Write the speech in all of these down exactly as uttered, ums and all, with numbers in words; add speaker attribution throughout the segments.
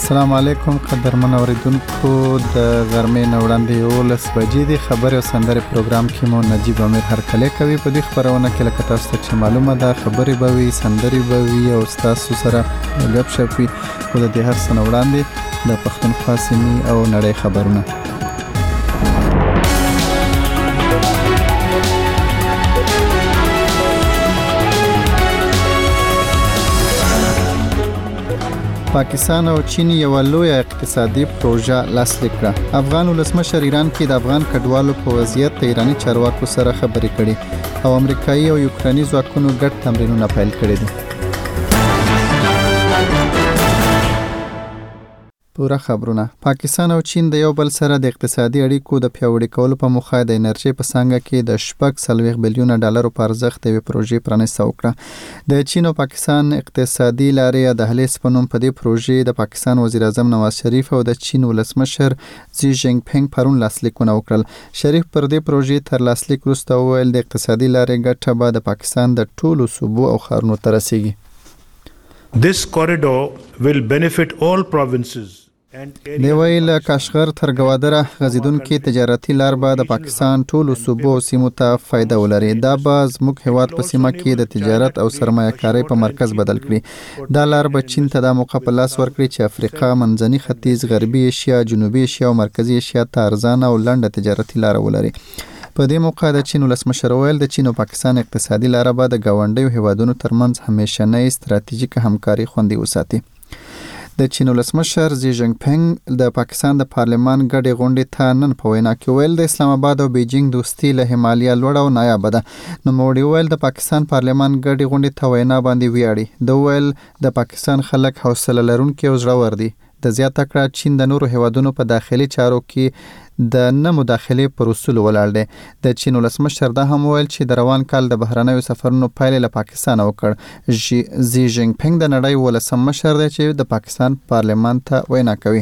Speaker 1: السلام علیکم قدرمن اوریدونکو د غرمې نه وړاندې یولس بجې د خبرې او سندرې پروګرام کې مو نجیب امیر هرکلی کوي. په دې خپرونه کې لکه تاسو ته چې معلومه ده خبرې به وي، سندرې به وي او ستاسو سره ګپ شپ وي. خو د دې هر څه نه وړاندې د پښتونخوا سیمې او نړۍ خبرونه. پاکستان او چین یو لوی اقتصادي پروژه لاسلیک کړه. افغان ولسمشر ایران کې د افغان کډوالو په وضعیت د ایرانی چارواکو سره خبرې کړي او امریکایي او یوکراني ځواکونو ګډ تمرینونه پیل کړي دي. پوره خبرونه. پاکستان او چین د یو بل سره د اقتصادي اړیکو د پیاوړي کولو په موخه د انرژي په څانګه کې د شپږ څلوېښت بلیونه ډالرو په ارزښت د یوې پروژې پرانیسته وکړه. د چین او پاکستان اقتصادي لارې د دهلیز په نوم په دې پروژې د پاکستان وزیر اعظم نواز شریف او د چین ولسمشر زی جینګ پینګ پرون لاسلیکونه وکړل. شریف پر دې پروژې تر لاسلیک وروسته وویل د اقتصادي لارې ګټه به د پاکستان د ټولو صوبو او ښارونو ته رسیږي.
Speaker 2: This corridor will benefit all provinces.
Speaker 1: دی ویل کاشغر تر ګوادره غځیدونکې تجارتي لار به د پاکستان ټولو صوبو او سیمو ته فایده ولري. دا به زموږ هیواد په سیمه کې د تجارت او سرمایه‌کارۍ په مرکز بدل کړي. دا لار به چین ته د موقع په لاس ورکړي چې افریقا، منځني ختیځ، غربي ایشیا، جنوبي ایشیا او مرکزي ایشیا ته ارزانه او لنډه تجارتي لار ولري. په دې موقع د چین ولسمشر ویل د چین او پاکستان اقتصادي لار به د ګاونډیو هیوادونو ترمنځ همیشنۍ ستراتیژیک همکاري خوندي وساتي. د چین ولسمشر زی جینګ پینګ د پاکستان د پارلمان ګډې غونډې ته نن په وینا کې ویل د اسلام آباد او بیجینګ دوستي له همالیا لوړه او نایابه ده. نوموړي ویل د پاکستان پارلمان ګډې غونډې ته وینا باندې ویاړي. د ویل د پاکستان خلک حوصله لرونکي او زړور دي. د زیاته کړه چین د نورو هیوادونو په داخلي چارو کې د نه مداخلې پر اصول ولاړ دی. د چین ولسمشر دا هم ویل چې د روان کال د بهرنیو سفرونو پایلې له پاکستان وکړ. زی جینګ پینګ د نړۍ ولسم مشر دی چې د پاکستان پارلمان ته وینا کوي.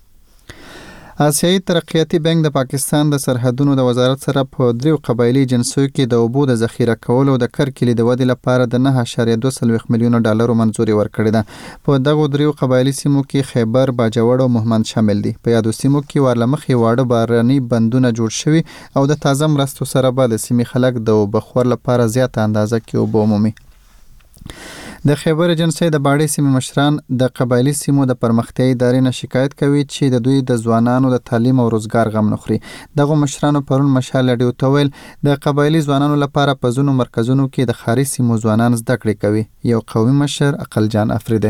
Speaker 1: آسیایي ترقیاتي بانک د پاکستان د سرحدونو د وزارت سره په دریو قبایلي جنسیو کې د اوبو د ذخیره کولو او د کرکلي د ودې لپاره د نه اعشاریه دوه څلوېښت میلیونه ډالرو منظوري ورکړې ده. په دغو دریو قبایلي سیمو کې خیبر، باجوړ او مهمند شامل دي. په یادو سیمو کې ورلمخې واړه باراني بندونه جوړ شوي او د تازه مرستو سره به د سیمې خلک د اوبه خور لپاره زیاته اندازه کې اوبه ومومي. د خیبر جنسي د باړې سیمې مشران د قبایلي سیمو د پرمختیايي ادارې نه شکایت کوي چې د دوی د ځوانانو د تعلیم او روزګار غم نه خوري. دغه مشرانو پرون مشال راډیو ته ویل د قبایلي ځوانانو لپاره په ځینو مرکزونو کې د ښاري سیمو ځوانان زده کړې کوي. یو قومي مشر عقلجان افریدی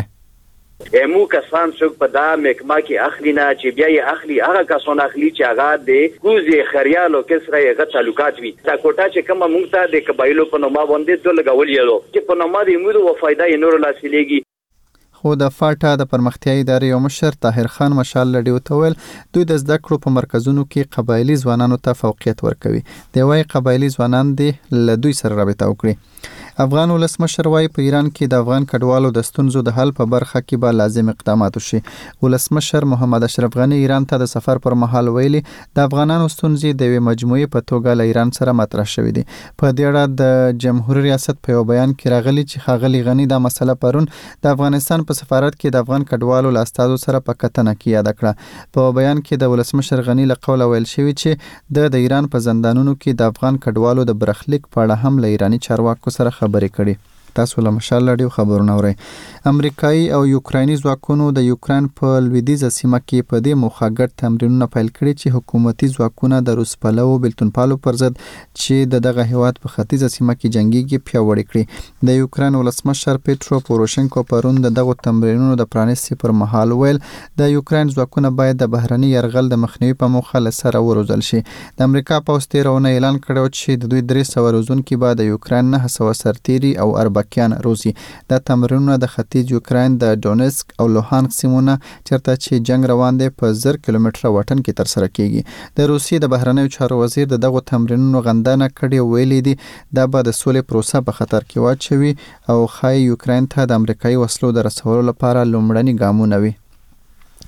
Speaker 3: امو کسان څوک په دا مکما کې اخلي نه چې بیا یې اخلي هغه کسان اخلي چې هغه د ګوزي خریالو کسره یې تعلقات وي. دا کوټه چې کومه مونږ ته د قبایلو په نوم باندې ټول لګولې وو چې په نوم د امید او فائدہ یې نور لاسلېږي.
Speaker 1: خو د فاټا د پرمختیايي ادارې یو مشر طاهر خان مشال لډیو ته ویل دوی د زده کړو په مرکزونو کې قبایلي ځوانانو ته فوقیت ورکوي. دی وايي قبایلي ځوانان دې له دوی سره رابطه وکړي. افغان ولسمشر وايي په ایران کې د افغان کډوالو د ستونزو د حل په برخه کې به لازم اقدامات وشي. ولسمشر محمد اشرف غنی ایران ته د سفر پر مهال ویلي د افغانانو ستونزې د یوې مجموعې په توګه له ایران سره مطرح شوې دي. په دې اړه د جمهوریت ریاست په یو بیان کې راغلي چې ښاغلي غنی دا مسله پرون د افغانستان په سفارت کې د افغان کډوالو له استازو سره په کتنه کې یاد کړه. په بیان کې د ولسمشر غنی له قوله ویل شوی چې د د ایران په زندانونو کې د افغان کډوالو د برخلیک په اړه هم له ایرانی چارواکو سره خبرې کړي. تاسو له مشال لړیو خبرونه اورئ. امریکایي او یوکراني ځواکونو د یوکران په لویدیځه سیمه کې په دې موخه ګډ تمرینونه پیل کړي چې حکومتي ځواکونه د روس پلوو بېلتونپالو پر ضد چې د دغه هیواد په ختیځه سیمه کې جنګیږي پیاوړي کړي. د یوکران ولسمشر پیټرو پوروشنکو پرون د دغو تمرینونو د پرانیستي پر مهال ویل د یوکران ځواکونه باید د بهرني یرغل د مخنیوي په موخه له سره وروزل شي. د امریکا پوځ تېره اونۍ اعلان کړی چې د دوی درې سوه روزونکي به د یوکران نهه سوه سرتیري او اربکیان روزي. دا تمرینونه د ختیځ یوکران د ډونسک او لوهانسک سیمونه چیرته چې جنگ روان دی په زر کیلومتره واټن کې ترسره کیږي. د روسیې د بهرنیو چارو وزیر د دغو تمرینونو غندنه کړې ویلي دي دا به د سولې پروسه په خطر کې واچوي او ښایي یوکران ته د امریکایي وسلو د رسولو لپاره لومړني ګامونه وي.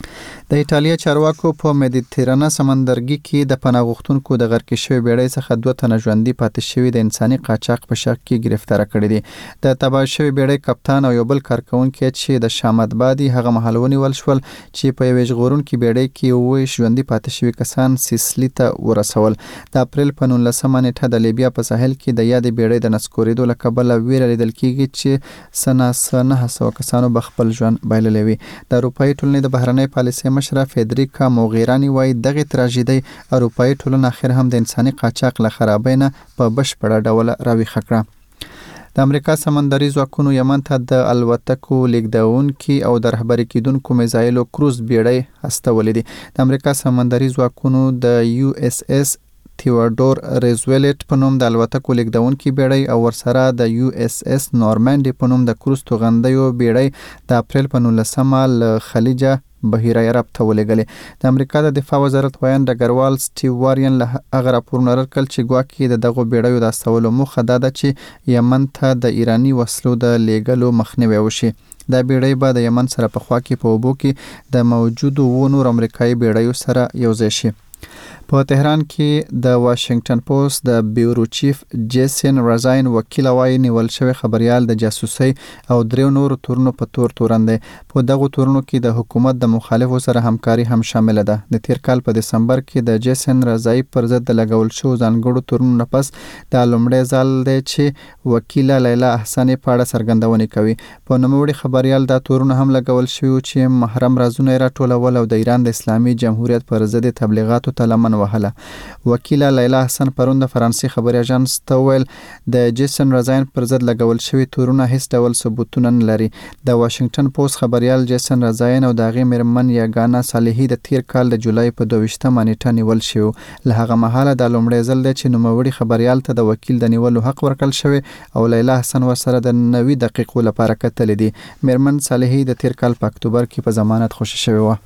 Speaker 1: د ایټالیا چارواکو په مدیترانه سمندرګي کې د پناه غوښتونکو د غرق شوي بیړۍ څخه دوه تنه ژوندي پاتې شوي د انساني قاچاق په شک کې گرفتار کړي دي. د تباه شوي بیړۍ کپتان او یو بل کارکونکي چې د شامت بادي هغه مهال ونیول شول چې په یوې ژغورونکي بیړۍ کې اووه ژوندي پاتې شوي کسان سیسلی ته ورسول. د اپریل په نولسمه نیټه د لیبیا په ساحل کې د یادې بیړۍ د نسکورېدو له کبله ویره لیدل کېږي چې سنا نهه سوه کسانو به خپل ژوند بایللی وي. د اروپایي ټولنې د بهرنۍ پالیسۍ مشره فیدریکا موغیرانی وایي دغه تراژیدي اروپایي ټولنه اخر هم د انساني قاچاق له خرابۍ نه په بشپړه ډول راویښه کړه. د امریکا سمندري ځواکونو یمن ته د الوتکو لیږدونکي او د رهبري کیدونکو میزایلو کروز بیړۍ استولې دي. د امریکا سمندري ځواکونو د یو اس اس تیوډور روزویلټ په نوم د الوتکو لیږدونکي بیړۍ او ورسره د یو اس اس نورمانډي په نوم د کروز توغندیو بیړۍ د اپریل په نولسمه له خلیجه بحیره عرب ته ولېږلې. د امریکا د دفاع وزارت ویان ډګروال سټیو وارین له هغه راپورونه راکړل چې ګواکې د دغو بیړیو د استولو موخه دا ده چې یمن ته د ایراني وسلو د لیږلو مخنیوی وشي. دا بیړۍ به د یمن سره په خوا کې په اوبو کې د موجودو اووه نور امریکایي بیړیو سره یوځای شي. په تهران کې د واشنگټن پوسټ د بیورو چیف جیسن رزاین وکیل وایي نیول شوی خبريال د جاسوسي او دریو نورو تورونو په تور تورن دی. په دغه تورونو کې د حکومت د مخالفو سره همکاري هم شامل ده. د تیر کال په دسمبر کې د جیسن رزای پر ضد د لګول شو ځانګړو تورونو نه پس د لومړي ځل دی چې وکیل لیلا احسان په اړه څرګندونه کوي. په نوموړي خبريال د تورونو هم لګول شو چې محرم رازونه راټولول او د ایران د اسلامي جمهوریت پر ضد تبلیغاتو ته لمن وهله. وکیل لیلا احسان پرون د فرانسې خبري اژانس ته ویل د جیسن رزاین پر ضد لګول شوی تورونه هیڅ ډول ثبوتونه نه لري. د واشنگټن پوسټ خبريال جیسن رزاین او د هغې میرمن یاګانا صالحي د تیر کال د جولای په دویشتمه نیټه نیول شو. له هغه مهاله د لومړي ځل دی چې نوموړي خبريال ته د وکیل د نیولو حق ورکړل شوی او لیلا احسان ورسره د نوي دقیقو لپاره کتلې دي. میرمن صالحي د تیر کال په اکتوبر کې په ضمانت خوشی شوی و.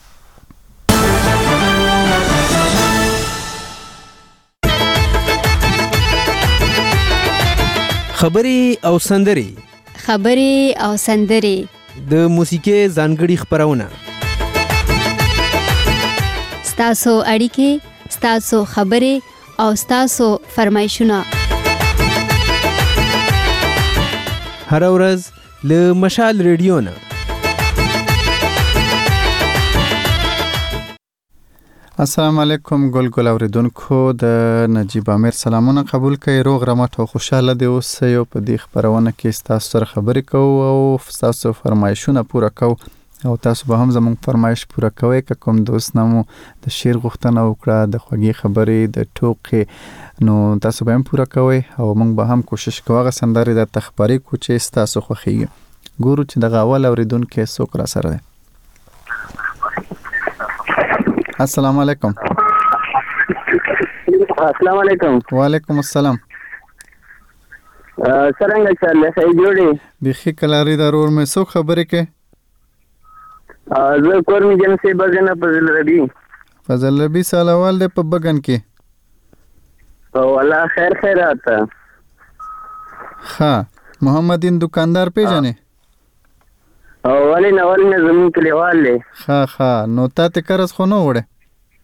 Speaker 4: خبري او سندري
Speaker 5: خبري او سندري
Speaker 4: د موسیقي ځانګړي خبرونه
Speaker 5: ستاسو اړیکې ستاسو خبري او ستاسو فرمایشونه
Speaker 4: هر ورځ له مشال ریډیو نه.
Speaker 1: السلام علیکم ګل ګل اوریدونکو د نجیب امیر سلامونه قبول کړئ. روغ رمټ او خوشاله دی اوسئ. په دې خبرونه کې تاسو سره خبرې کوو او تاسو فرمایشونه پوره کوو او تاسو به هم زموږ فرمایش پوره کوئ. که کوم دوست نمو د شعر غوښتنه وکړه د خوږې خبرې د ټوکې نو تاسو به هم پوره کوئ او موږ به هم کوشش کوو هغه سندرې درته خبرې کړو چې تاسو خوښیږي. ګورو چې دغه اول اوریدونکی څوک را سره دی. السلام علیکم.
Speaker 6: السلام علیکم.
Speaker 1: وعلیکم السلام.
Speaker 6: څنګه چل صحیح جوړی؟
Speaker 1: بخی کلاری ضرور مې څو خبرې کې
Speaker 6: زه کور می جن سي بغن فضل ربی
Speaker 1: فضل ربی سالوال دې په بغن کې
Speaker 6: او الله خیر خیرات.
Speaker 1: ها محمدین دکاندار پیژنې
Speaker 6: او ولی نه ولی نه زمون کلیوال له.
Speaker 1: ها ها نو تاسو قرض خو نه وړه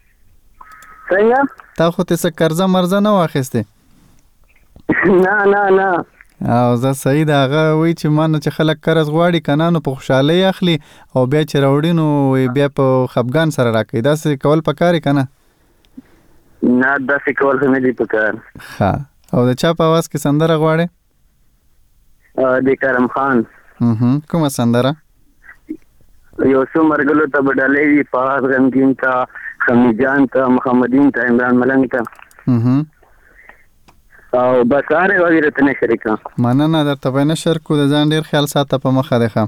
Speaker 6: څنګه
Speaker 1: تا خو ته څه قرضه مرزه نه واخیسته؟
Speaker 6: نه نه نه
Speaker 1: او زه صحیح دا هغه وی چې مانه چې خلک قرض غواړي کنه نو په خوشحالي اخلي او بیا چې راوړي نو بیا په خفګان سره راکړي. دا څه کول پکاري کنه؟
Speaker 6: نه دا څه کول نه دي پکار.
Speaker 1: ها او د چا په आवाज کې سندره غواړي؟
Speaker 6: د کرم خان.
Speaker 1: هم کومه سندره؟
Speaker 6: یو څو مرګلو ته بدلې وی په غمګین تا خمی جان ته محمدین ته عمران ملنګ ته
Speaker 1: هم
Speaker 6: او بس اره وغیرہ ته شریکا.
Speaker 1: مننه درته به نشر کو د ځان ډیر خیال ساته په مخه ده.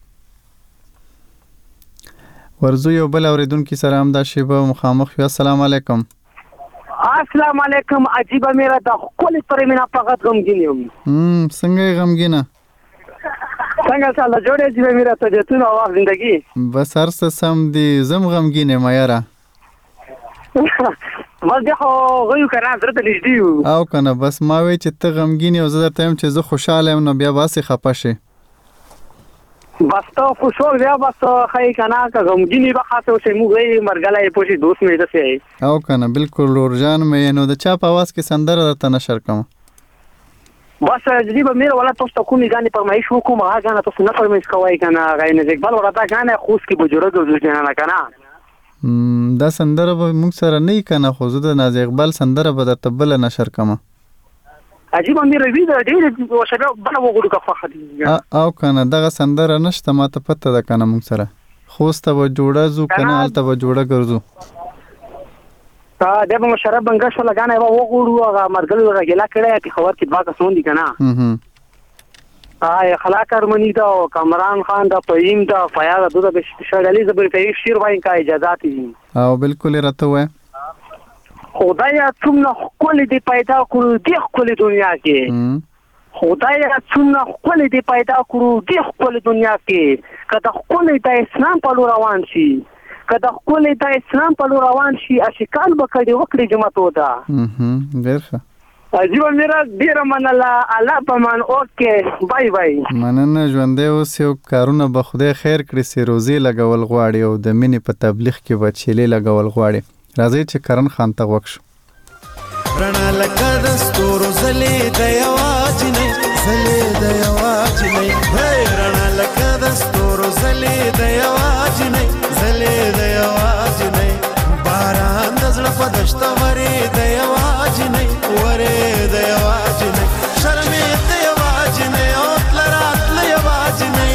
Speaker 1: ورزو یو بل اوریدونکو سره هم دا شیبه مخامخ یو. السلام علیکم.
Speaker 7: السلام علیکم. عجیب میرا د خپل پرې مینا فقط غمګین یم.
Speaker 1: هم څنګه غمګینه؟
Speaker 7: څنګه سالا جوړې چې میرا ته د تونو واغ زندگی
Speaker 1: بس هر څه سم دي. زم غمګینه ما یاره
Speaker 7: ما ده خو غيو کنه درته نږدې
Speaker 1: او کنه بس ما وی چې ته غمګین او زه درته هم چې زه خوشاله یم نو بیا واسه خپه شي.
Speaker 7: بس ته خوشحال بیا بس خی کنه که غمگینی به خاطر چې موږ یې مرګلای پوشي دوست مې دسه
Speaker 1: او کنه بالکل ورجان مې نو د چا په आवाज کې سندره درته نشر کوم
Speaker 7: بس جدي به مې ولا تاسو کومې غانې فرمایش وکوم هغه غانه تاسو نه فرمایش کوي کنه غاینه اقبال ورته غانه خوش کې بجوړه د نه کنه
Speaker 1: دا سندره به موږ سره نه کنه خو زه د ناز اقبال سندره به درته بل نشر کوم
Speaker 7: عجیب امیر روی دا ډېر وشبه بل وګړو کا فخر دي
Speaker 1: او کنه دغه سندره نشته ماته پته ده کنه موږ سره خوسته و جوړه زو کنه الته و جوړه ګرځو
Speaker 7: تا د به مشرب بنګش ولا غانه و وګړو هغه مرګل ورګلا کړه کی خبر کی دوا کا سون دي کنه هم آی خلاق ارمنی دا کامران خان دا پیم دا فیاض دغه شغالي زبر کوي شیر وای کا اجازه دي
Speaker 1: او بالکل راته وای
Speaker 7: خدایا څومره خپل دی پیدا کړو د خپل دنیا کې خدایا څومره خپل دی پیدا کړو د خپل دنیا کې کله خپل د اسلام په لور روان شي کله خپل د اسلام په لور روان شي اشکال به کړي وکړي جماعت ودا
Speaker 1: هم ډېر
Speaker 7: عجیب میرا ډیر منلا الله پمان اوکې بای بای
Speaker 1: مننه ژوندې اوس یو کارونه به خدای خیر کړي سي روزي لګول غواړي او د مینې په تبلیغ کې به چيلي لګول غواړي راځي چې کرن خان ته وښو
Speaker 8: رڼا لکه د ستورو زلې د یواج نه زلې د یواج نه رڼا لکه د ستورو زلې د یواج نه زلې د یواج نه باران د زړه په دشت ورې د یواج نه ورې د یواج نه شرمې د یواج نه او تلرات ل یواج نه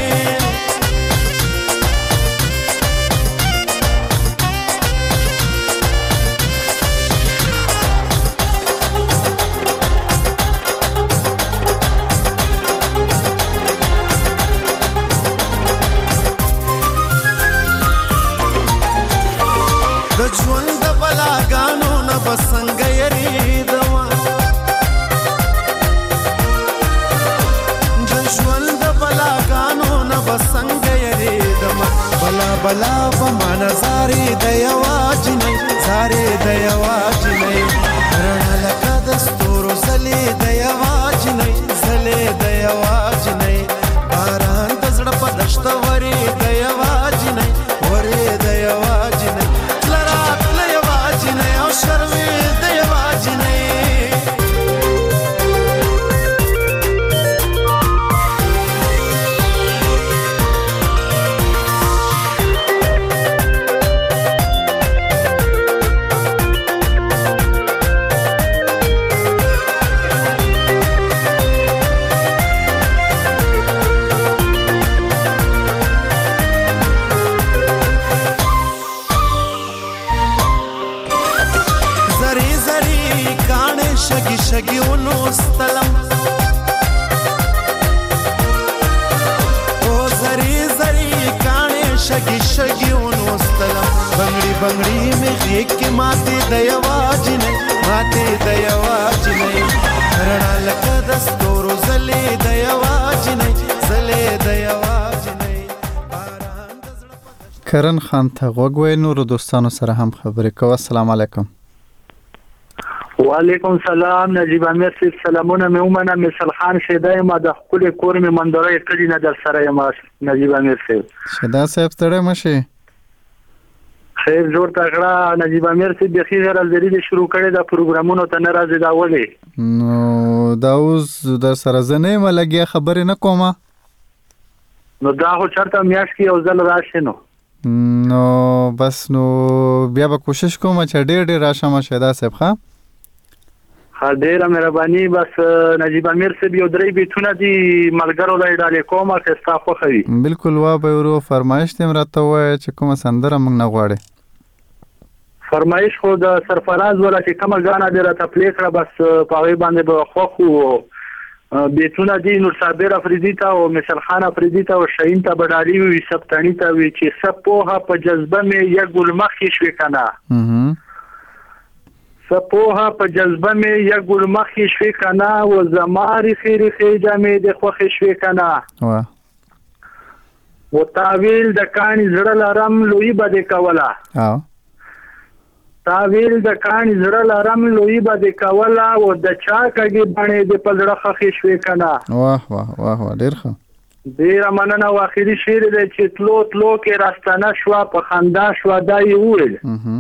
Speaker 8: ژوند بلاګانو نه بسنګ یریدما ژوند بلاګانو نه بسنګ یریدما بلا بلا په نظارې د یواج نه زارې د یواج نه رڼا لکه د ستورو زلې د یواج نه زلې د یواج نه باران د زړه په دشت ورې د یواج نه ورې د یواج نه شرمې د یواج نه شګي شګي ونوستلم او زری زری کانه شګي شګي ونوستلم بنگړي بنگړي مې غېږ کې ماته د یواج نه ماته د یواج نه رڼا لکه د ستورو زلې د یواج نه زلې د یواج نه
Speaker 1: کرن خان ته غوږ نور دوستانو سره هم خبرې کوو السلام علیکم
Speaker 9: وعلیکم سلام نجیب امیر صاحب سلامونه مې ومنه مثال خان شیدای ما د خپل کور مې منظره کړی نه در سره ما نجیب امیر صاحب
Speaker 1: شیدا صاحب ستړی مشي
Speaker 9: خیر جوړ تکړه نجیب امیر صاحب د خیر الزری شروع کړی د پروګرامونو ته ناراضه دا ولې
Speaker 1: نو دا اوس د سره زنه ملګری خبرې نه کومه
Speaker 9: نو دا خو چرته میاش کې او ځل راشي نو
Speaker 1: نو بس نو بیا به کوشش کوم چې ډېر ډېر راشم شیدا صاحب ښه
Speaker 9: ډیره مهرباني بس نجیب امیر صاحب یو درې بیتونه دي ملګرو لا ډالې کومه چې تاسو خوښوي
Speaker 1: بالکل وا به ورو فرمایش تم راته وای چې کومه سندره موږ نه غواړي
Speaker 9: فرمایش خو د سرفراز ولا چې کومه غانا دی راته پلی کړه بس په وی باندې به خوخو بیتونه دي نور صابر افریدی ته او مثال خان افریدی ته او شاهین ته بډاری وي سبتانی ته وي چې سپوها په جذبه مې یک ګل مخې شوي کنه سپوها په جذبه مې یک ګل مخې شوي کنه او زماري خیری خیجه مې د خوښې شوي کنه
Speaker 1: وا
Speaker 9: و تاویل د کانی زړه لرم لوی بده کوله
Speaker 1: او
Speaker 9: تاویل د کانی زړه لرم لوی بده کوله او د چا کګي باندې د پزړه خخې شوي کنه
Speaker 1: واه واه واه واه ډیر ښه
Speaker 9: ډیره مننه. او اخري شعر دی چې تلو تلو کې راستانه شوه په خندا شوه دا یې وویل.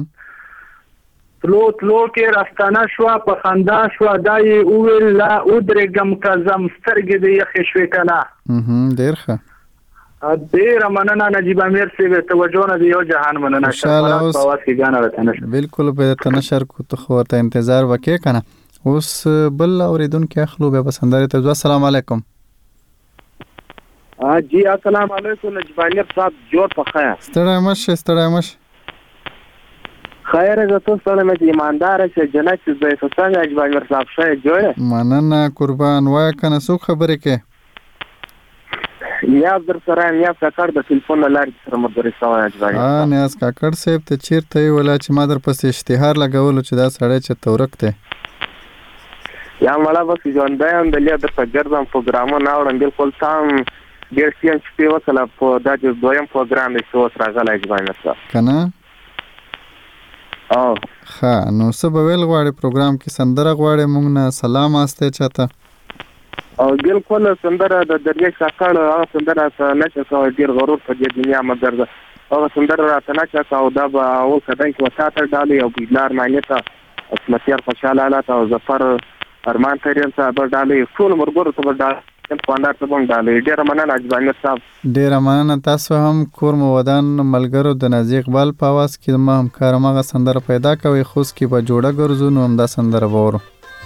Speaker 9: تلو تلو کې راستانه شوه په خندا شوه دا یې وویل لا ودرېږم که ځم سترګې دې یخې شوې که نه.
Speaker 1: ډېر ښه.
Speaker 9: ډیره مننه نجیب امیر صاحب. توجه نه د یو جهان مننه.
Speaker 1: خوشحاله اوس.
Speaker 9: په اواز کې ګاڼه راته نشر.
Speaker 1: بالکل به درته نشر کو ته خو ورته انتظار وکړې که نه. اوس بل اورېدونکی اخلو بیا به سندرې ته ځو. السلام علیکم.
Speaker 10: جی السلام علیکم نجیب امیر صاحب. جوړ په خیر.
Speaker 1: ستړی مه شې ستړی مه شې.
Speaker 10: خیر زه تو ستړی مه چې ایمانداره چې جنت چې زه ته څنګه نجیب امیر صاحب ښه یې جوړه.
Speaker 1: مننه قربان. وایه که نه څوک خبرې کوې؟
Speaker 10: نیاز در سره یم. نیاز کاکړ د ټلیفون له لارې سره ملګری شوی نجیب امیر صاحب.
Speaker 1: نیاز کاکړ صاحب ته چېرته یې ولا چې ما در پسې اشتهار لګولو چې دا سړی چېرته ورک دی؟
Speaker 10: یا مړه بس ژوندی یم دلې درته ګرځم پروګرامونه اورم. بالکل تا هم ډېر ښه یم چې پې وکړله په دا چې دویم پروګرام دی چې اوس راغلی نجیب امیر صاحب
Speaker 1: که نه؟
Speaker 10: او
Speaker 1: ښه نو څه به ویل غواړې پروګرام کې؟ سندره غواړې موږ نه سلام استی چاته؟
Speaker 10: او بالکل سندره د درویش کاکړ هغه سندره راته نشه کوه ډېر غرور په دې دنیا مګر هغه سندره راته نشه کوه. او دا به اول قدم کې به تا ته ډالۍ او بیدلار معنی ته عصمتیار خوشحال حالت او ظفر ارمان ترین صاحب ډالۍ ټول مرګورو ته به ډالۍ خواندار ته به هم ډالۍ. ډېره مننه نجیب امیر صاحب.
Speaker 1: ډېره مننه. تاسو هم کور مو ودان ملګرو د نازي اقبال په اواز کې زما همکار همغه سندره پیدا کوئ. خوست کې به جوړه ګرځو نو همدا سندره به اورو.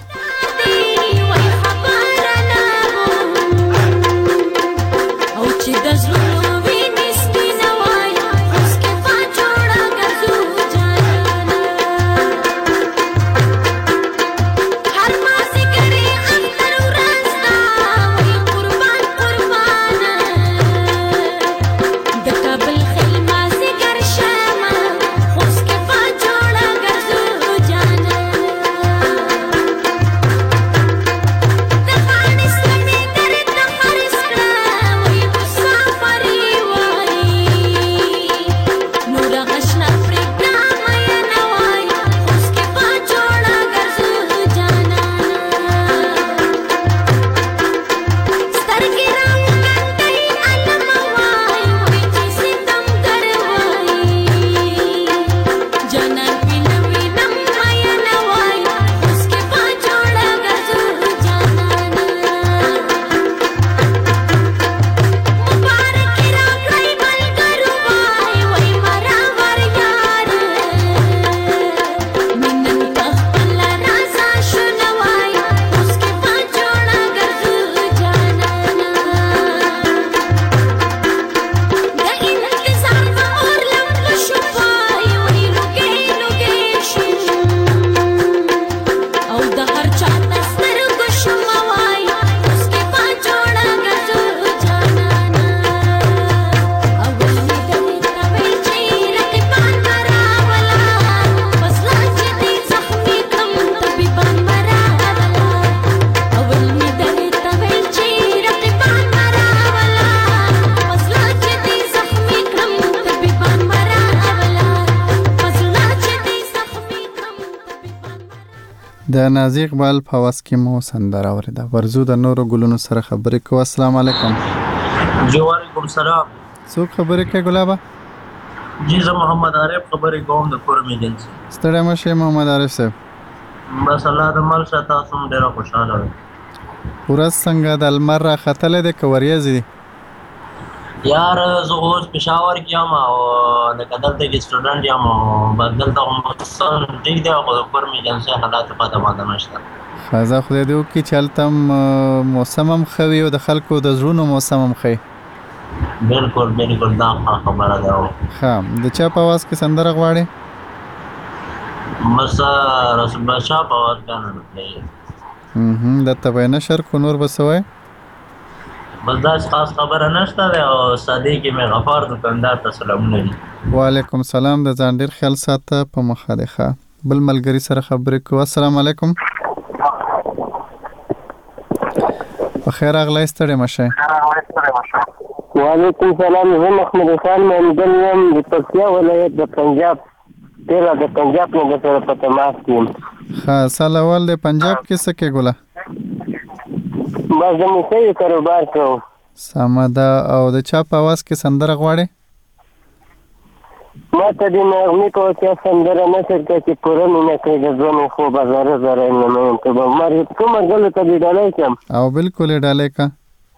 Speaker 1: د نازي اقبال په اواز کې مو سندره اورېده. ورځو د نورو ګلونو سره خبرې کوو. السلام علیکم.
Speaker 11: جی وعلیکم السلام.
Speaker 1: څوک خبرې کوي ګلابه؟
Speaker 11: جی زه محمد عارف خبرې کوم د کورم ایجنسي.
Speaker 1: ستړی مه شئ محمد عارف صاحب.
Speaker 11: بس الله د مل شه تاسو هم ډېره خوشحاله وئ.
Speaker 1: ورځ څنګه د لمر راختلی دی که وریځې دي؟
Speaker 11: یار زه اوس پېښور کې یم او لکه دلته کې سټوډنټ یم او بس دلته موسم ټیک دی خو د کورم ایجنسۍ حالات پته باندې نشته.
Speaker 1: ښه زه خدای دې وکړي چې هلته هم موسم هم ښه وي او د خلکو د زړونو موسم هم ښه وي.
Speaker 11: بالکل بالکل دا ښه خبره ده.
Speaker 1: ښه د چا په اواز کې سندره غواړې؟
Speaker 11: بس رسول الله شاه په اواز باندې
Speaker 1: درته به یې نشر کړو نور به څه وایې؟
Speaker 11: بس داسې خاص خبره نشته دی او سادې کې مې غفار دکاندار ته سلامونه دي.
Speaker 1: وعلیکم سلام. د ځان ډېر خیال ساته په مخه دی. ښه بل ملګري سره خبرې کوو. السلام علیکم. په خیر راغلی ستړی مه شئ.
Speaker 12: وعلیکم سلام. زه محمد خان مامدل یم د پکتیا ولایت د پنجاب تیرا د پنجاب نه د سره په تماس کې یم.
Speaker 1: ښه سال اول د پنجاب کې څه کې ګله؟
Speaker 12: بس د موسیقۍ کاروبار کوم.
Speaker 1: سمدا او د چا په आवाज کې سندره غواړي؟
Speaker 12: ما ته د نغمې په واسطه سندره نشر کړه چې پوره مینه کوي د ځوانو خوب هزاره زره علمه ته به مرګ کوم ګلو ته دې ډالۍ کړم
Speaker 1: او بالکل یې ډالۍ کا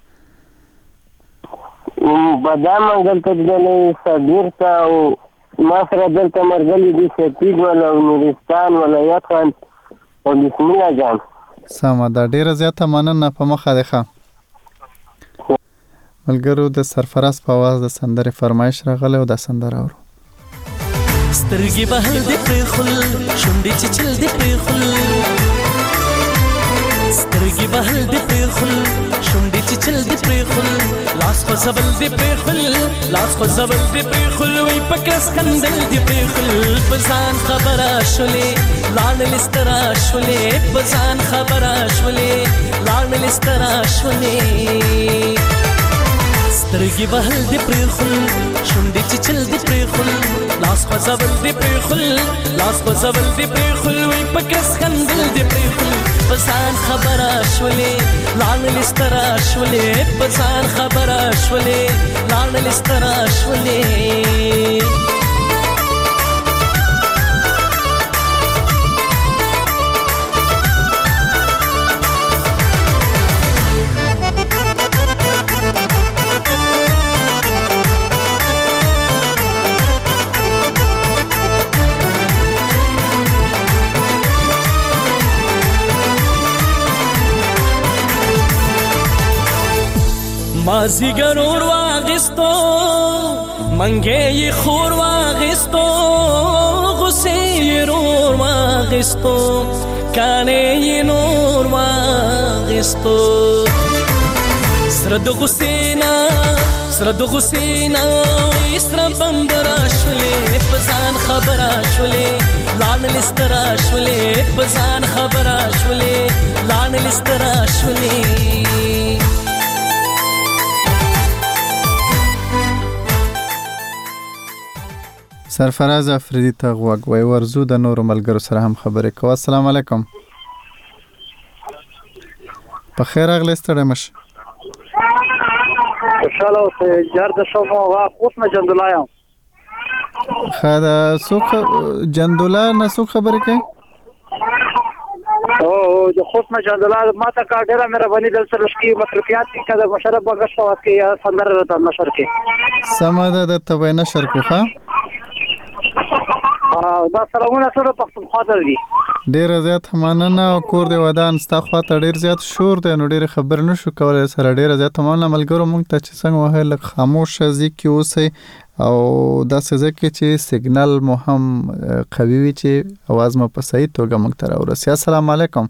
Speaker 12: بادام انګل ته ډالۍ صدیر ته او ما سره دلته مرګلي دي سپید ولا او نورستان ولا یخن او بسم الله جان
Speaker 1: سمدا ډیره زیاته مننه په مخه ده ښه ملګرو د سرفراز په आवाज د سندره فرمایش راغله او د سندره اورو
Speaker 13: سترګې بهل دې پرخل شونډې چې چل دې پرخل سترګې بهل دې پرخل شونډې چې چل دې پرخل لاس په زبل دې پرخل لاس په زبل دې پرخل وای پکس خندل دې پرخل بزان خبره شولې لاړ لسترا شولې بزان خبره شولې لاړ لسترا شولې سترګې بهل دې پرخل شونډې چې چل دې پرخل لاس په زبل دې پرخل لاس په زبل دې پرخل وای پکس خندل دې پرخل بزان خبره شولې لاړ لسترا شولې بزان خبره شولې لاړ لسترا شولې مازیګر اور واغستو منګې یې خور واغستو غصې یې رور واغستو کانې یې نور واغستو سره د غصې نه سره د غصې نه سره بمبره شولې په ځان خبره شولې لاړ لسترا شولې په ځان خبره شولې لاړ لسترا شولې
Speaker 1: سرفراز افریدی ته غوږ وای ورزو د نورو ملګرو سره هم خبرې کوو. السلام علیکم. په خیر اغلی ستړی مشه.
Speaker 9: خوشحاله اوسئ. جرد شما و خود نه جندولا یم.
Speaker 1: ښه ده. څوک جندولا نه څوک خبرې کوي؟
Speaker 9: او د خود نه جندولا ما ته کا ډېره مهرباني دل سره شکی مصرفیات کې د مشرف بغش په واسطه یا سندره د نشر کې
Speaker 1: سمه ده د تبې نشر کو ښه
Speaker 9: دا سلامونه سره پښتونخوا ته دي.
Speaker 1: ډېر زیات مننه او کور دی ودان ستا خواته ډېر زیات شور دی نو ډېر خبر نشو کولای سره ډېر زیات مننه ملګرو مونږ ته چې څنګه وه لږ خاموش ځای کې اوسئ او داسې ځای کې چې سیګنال مو هم قوي وي چې اواز مو په صحیح توګه مونږ ته راورسي. السلام علیکم.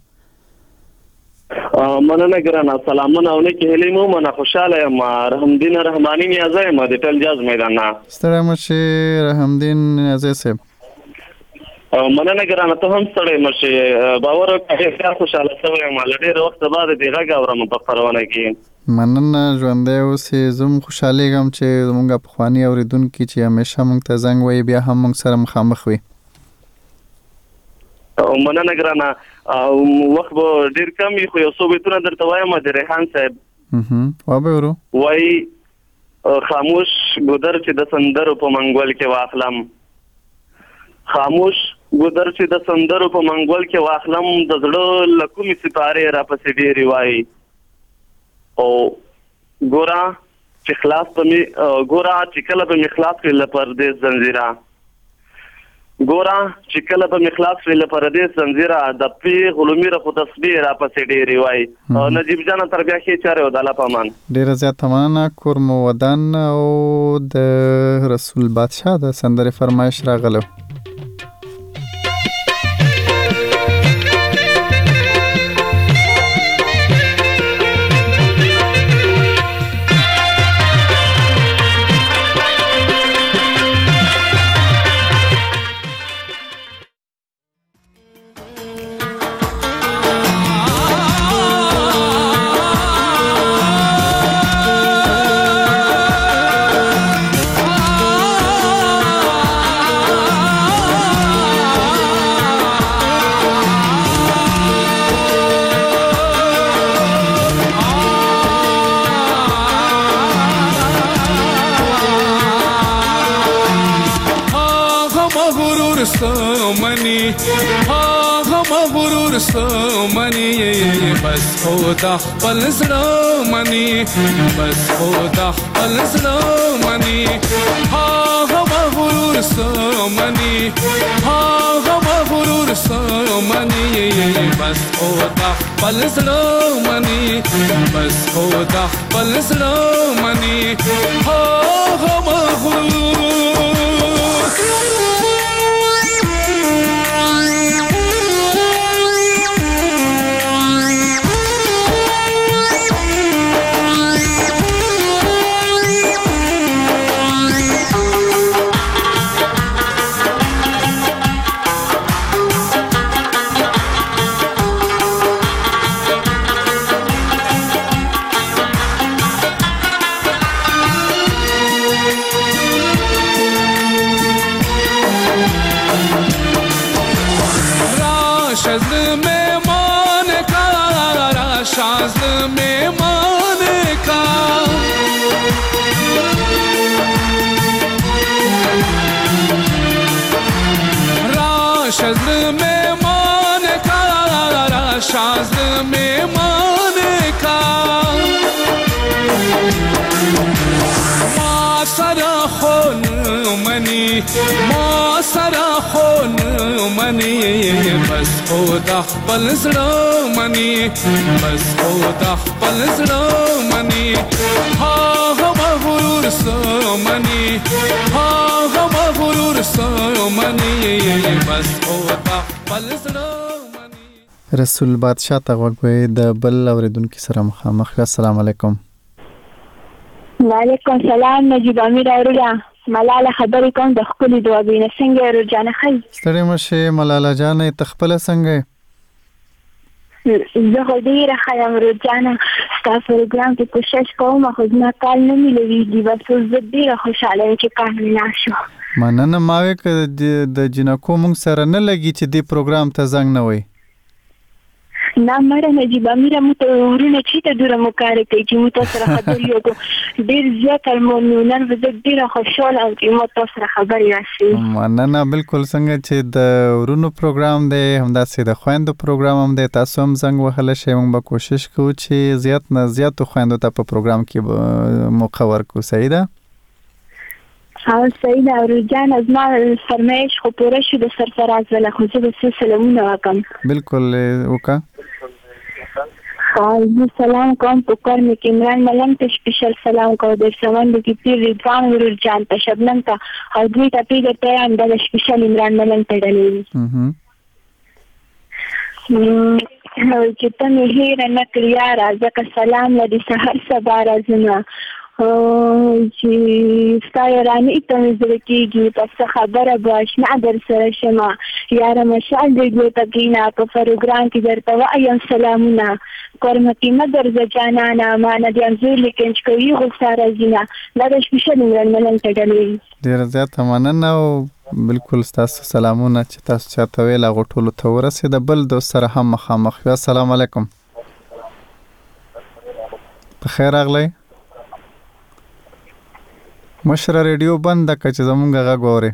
Speaker 10: مننه ګرانه سلامونه او نیکې هیلې مو منه خوشاله یم رحمدین رحمانی نیازی یم د ټل جاز میدان نه
Speaker 1: ستړی مشې رحمدین نیازی صاحب
Speaker 10: مننه ګرانه ته هم ستړی مشې باور وکړه ډېر خوشاله شوی یم له ډېر وخت بعد دې غږ اورم په خپرونه کې
Speaker 1: مننه ژوندی اوسې زه هم خوشحالېږم چې زموږ پخواني اورېدونکي چې همیشه موږ ته زنګ وایي بیا هم موږ سره مخامخ وي.
Speaker 10: مننه ګرانه وخت به ډېر کم وي خو یو څو بیتونه درته وایم د ریحان صاحب
Speaker 1: وابه ورو
Speaker 10: وایي خاموش ګودر چې د سندرو په منګول کې واخلم خاموش ګودر چې د سندرو په منګول کې واخلم د زړه له کومې سپارې راپسې ډېرې وایي او ګوره چې خلاص به مې ګوره چې کله به مې خلاص کړې له پردې زنځیره ګوره چې کله به مې خلاص کړې له پردې زنځیره د پیغلو میره خو تسبیح راپسې ډېرې وایي نجیب جانه تر بیا ښې چارې او د الله په امان.
Speaker 1: ډېره زیاته مننه کور مو ودان او د رسول بادشاه د سندرې فرمایش راغلو.
Speaker 13: Ah
Speaker 14: منی هغه مغرور سمنی بس خدا خپل زړه منی بس خدا خپل زړه منی هغه مغرور سمنی هغه مغرور سمنی بس خدا خپل زړه منی بس خدا خپل زړه منی هغه مغرور ما سره خون منی بس خدا خپل زړه منی بس خدا خپل زړه منی هغه مغرور سمنی هغه مغرور سمنی بس خدا خپل زړه
Speaker 1: رسول بادشاہ ته وګورئ د بل اوریدونکو سره مخامخ. السلام علیکم.
Speaker 15: وعلیکم السلام. نجیب امیر اوریا ملاله خبرې کوم د خپل دوابینه څنګه ورجانه خي
Speaker 1: ستړي مشه ملاله جانې تخپل څنګه
Speaker 15: زه خو ډیره خیم ورجانه تاسو پروګرام کې کوشش کوم خو نه کال نه ملويږي بس زه ډیره خوشاله یم چې کار نه شو.
Speaker 1: مننه ماوي ک د جنکو مونږ سره نه لګي چې دی پروګرام ته زنګ نه وای
Speaker 15: نه مړه نجیب امیر مو ته ورونه چې ته دوره مو کار کوي چې مو تاسو سره خبرې وکړو ډیر زیات ممنون زه ډیره خوشاله یم چې مو تاسو سره خبرې راشي.
Speaker 1: مننه بالکل څنګه چې د ورونو پروګرام دی همداسې د خويندو پروګرام هم دی تاسو هم زنګ وهله شي موږ به کوشش کوو چې زیات نه زیات خويندو ته په پروګرام کې موقع ورکو. صحیح ده
Speaker 15: او صحیح ده ورجان از ما فرمایش خو پوره شو د سرفراز ولا خو زه به سلامونه وکم.
Speaker 1: بالکل وکا
Speaker 15: خالص سلام کوم په کور مې کې عمران ملنګ ته سپیشل سلام کو د سمند کې پیر رضوان ورجان ته شبنم ته او دوی ته پیګه ته هم د سپیشل عمران ملنګ ته ډلې نو چې ته مې هیر نه کړیا راځه سلام لدی سحر سبا راځنه او چې ستای رانی ته مې زړه کېږي پس خبره به اشنا در سره شمه یاره مشال دې ته کینا په پروګرام کې درته وایم سلامونه کورمتي مدر ز جانانا ما نه دي انځور لیکن چې کوي غو سره زینا دا د سپیشل ملن ته ډلې
Speaker 1: ډیر زیات مننه او بالکل تاسو سلامونه چې تاسو چاته ویل غوټول ته ورسېد بل دوست سره هم مخامخ. السلام علیکم. په خیر راغلی مشر ریډیو بند کړه چې زمونږ غږ وره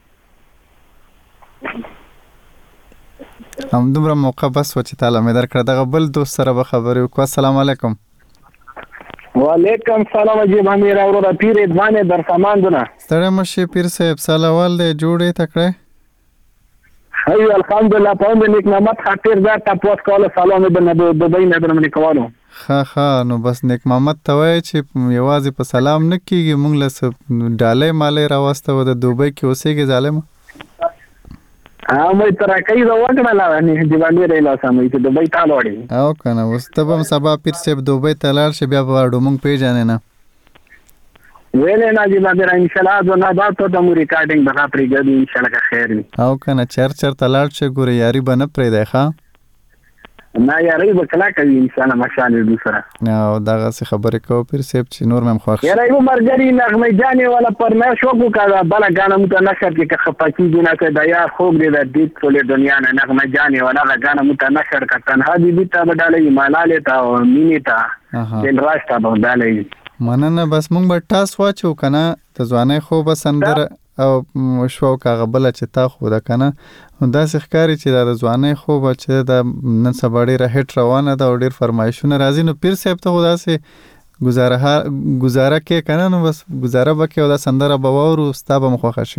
Speaker 1: هم دومره موقع بس و چې تعالی مې درکړه دغه بل دوست سره به خبرې وکړو. السلام علیکم.
Speaker 10: وعلیکم سلام جی امیر اورا پیر ادوانه در ساماندونه
Speaker 1: ستړی مشه پیر صاحب سلاموال دې جوړې تکړه
Speaker 10: هي الحمدلله په دې نیک نعمت خاطر دا تاسو کوله سلام دې نه دوی نه درمنې کوالو
Speaker 1: ها ها نو بس نیک محمد ته وای چې یوازې په سلام نه کیږي مونږ له ډالې مالې راوسته و د دوبۍ کې اوسېږي ظالم
Speaker 10: ها مې تر کوي دا وګڼه لا نه دی باندې رېلا سمې چې دوبۍ ته لوړې
Speaker 1: او کنه واستبم سبا پیر صاحب دوبۍ ته لاړ شي بیا به مونږ پیژنې نه
Speaker 10: ویلې نه دی باندې ان شاء الله دا دا ته د مو ریکارډینګ به پرېږدي ان شاء الله خیر وي
Speaker 1: او کنه چر چر تلاړ شي ګوري یاري بنه پرې دی ښا
Speaker 10: نه یاري به کلا کوي ان شاء الله ماشاءالله دوسرا
Speaker 1: او دغه څه خبرې کو پیر صاحب چې نور مم خوښ
Speaker 10: یاره یو مرګري نغمه جانې ولا پرمه شو کو کا بل غانه مت نشر کې که خپاکی دي نه که د یا خوب دې د دې ټول دنیا نه نغمه جانې ولا غانه مت نشر کا تنها دي دې ته بدلې مالاله تا او مینې تا دل راستا بدلې
Speaker 1: مننه بس مونږ به تاسو واچو کنه ته ځوانې خو به سندره او شو کاغه بل چې تا خو دا کنه دا ښکاری چې د ځواني خو چې د نن سبا ډیر هټ روانه ده او ډیر فرمایشونه راځي نو پیر صاحب ته خدا سي گزاره گزاره کې کنه نو بس گزاره وکي او دا سندره بوورو ستابه مخه شي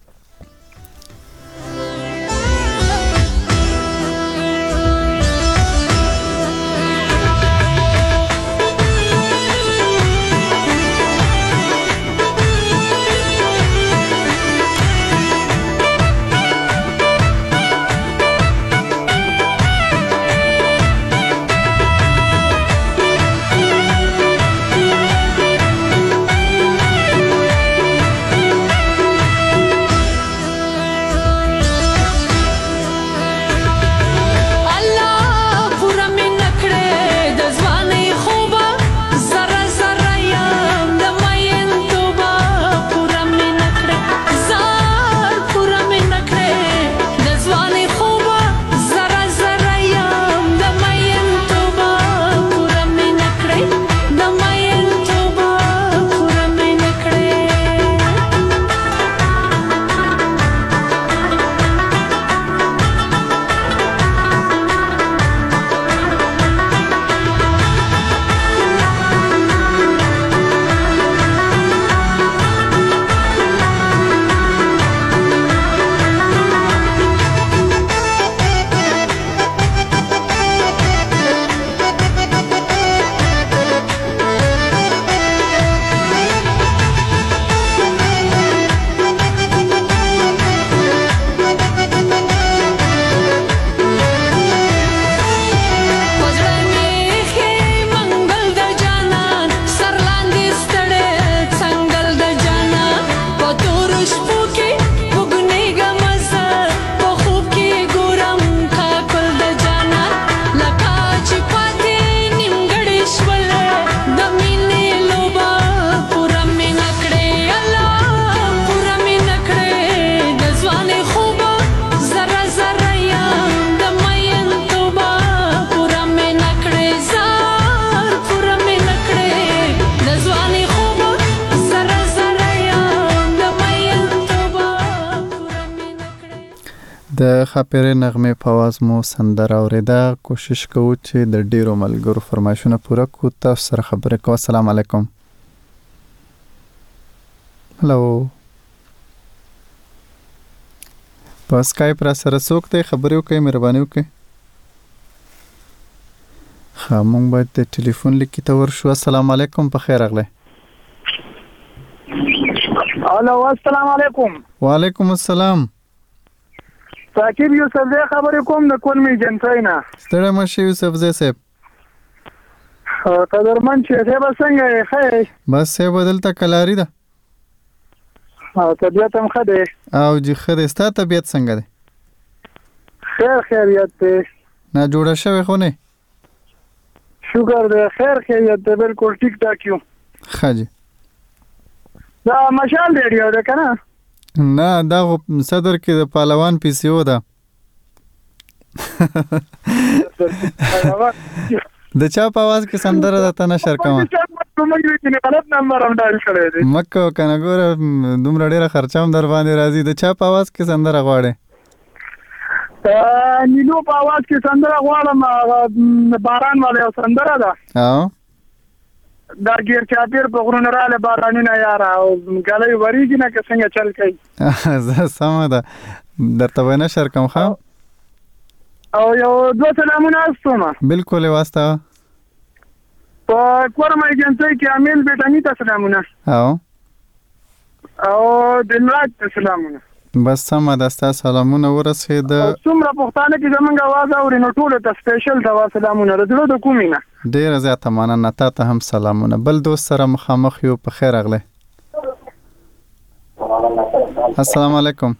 Speaker 1: د خاپېرې نغمې په आवाज مو سندره اورېده. کوشش کوو چې د ډیرو ملګرو فرمایشونه پوره کړو. تاسو سره خبرې کوو. السلام علیکم. هلو په سکایپ را سره څوک دی؟ خبرې وکړئ، مهرباني وکړئ. ښه موږ باید د ټلیفون لیکې ته ورشو. السلام علیکم، په خیر راغلی.
Speaker 9: الو السلام علیکم.
Speaker 1: وعلیکم السلام.
Speaker 9: ساکب یوسف زی خبرې کوم د کلمې جنسای نه.
Speaker 1: ستړی مه شې یوسف زی صاحب.
Speaker 9: قدرمن چې صاحب څنګه یې؟ ښه
Speaker 1: بس صاحب دلته کلاري ده.
Speaker 9: او طبیعت هم ښه دی؟
Speaker 1: او جي ښه دی. ستا طبیعت څنګه دی؟
Speaker 9: خیر خیریت دی.
Speaker 1: نه جوړه شوې خو نه؟
Speaker 9: شکر دی، خیر خیریت دی، بالکل ټیک ټاک یو.
Speaker 1: ښه جي.
Speaker 9: دا مشال ریډیو ده که نه؟
Speaker 1: نه دا صدر کې د پهلوان پی سی او ده. د چا په आवाज کې سندره ده ته نشر کوم. مکه کنه ګوره دومره ډیره خرچه هم در باندې راځي. د چا په आवाज کې سندره غواړې؟
Speaker 9: نیلو په आवाज کې سندره غواړم. باران والا یو سندره ده.
Speaker 1: او
Speaker 9: دا ګیر چاپیر په غرونه رااله بارانونه یاره او ګلې وریږي نه که څنګه چل کوي.
Speaker 1: زه سمه ده درته به نشر کوم. ښه
Speaker 9: او یو دوه سلامونه استوم.
Speaker 1: بالکل یې واستوه.
Speaker 9: په کورم ایجنسۍ کې امیل بیټاني ته سلامونه.
Speaker 1: او
Speaker 9: او د مراج ته سلامونه.
Speaker 1: بس سمه ده ستا سلامونه ورسېده.
Speaker 9: څومره پښتانه کې زمونږ اواز اوري نو ټولو ته سپیشل ته سلامونه د زړه د کومې نه.
Speaker 1: ډیره زیاته مننه. تا ته هم سلامونه. بل دوست سره مخامخ یو. په خیر راغلی. السلام علیکم.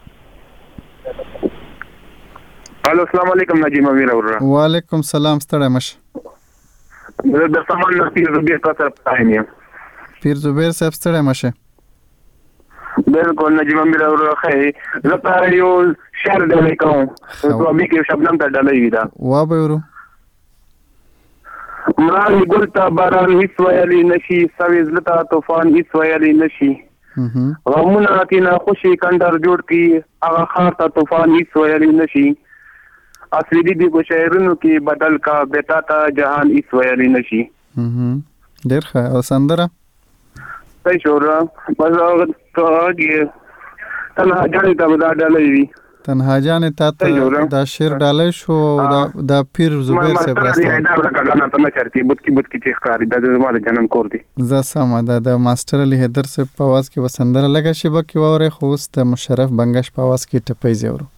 Speaker 10: الو السلام علیکم. نجیم امیر اورا.
Speaker 1: وعلیکم سلام. ستړی مشه.
Speaker 10: زه د سامان نه پیر زبیر تاسو پایم یم.
Speaker 1: پیر زبیر صاحب ستړی مشه.
Speaker 10: بالکل نجیم امیر اورا. خې زه په یو شعر ډالۍ کوم. تو ابي کې شبنم ته ډالۍ ویدا.
Speaker 1: وا به ورو.
Speaker 10: مراد ګل ته باران هیڅ ویلی نشي، سوي زلتا طوفان هیڅ ویلی نشي. غمونه کینا خوشي کندر جوړ کی هغه خار ته طوفان هیڅ ویلی نشي اصلي دی په شعرونو کې بدل کا بیتا تا جهان هیڅ ویلی نشي
Speaker 1: ډیر ښه. او سندره
Speaker 10: صحیح شورا بس هغه ته تنها جانې ته دا ډالۍ وي
Speaker 1: تنها جانې تا ته دا شعر ډالۍ شو دا د پیر زبیر صاحب راستو
Speaker 10: دا غانا ته نه چرتي بوت کی بوت کی چې ښکاری د زما د جنم کور دی
Speaker 1: ز سما دا د ماستر علي حیدر صاحب په आवाज کې وسندره لګا شي بکې وره خو است مشرف بنگش په आवाज کې ټپي زیورو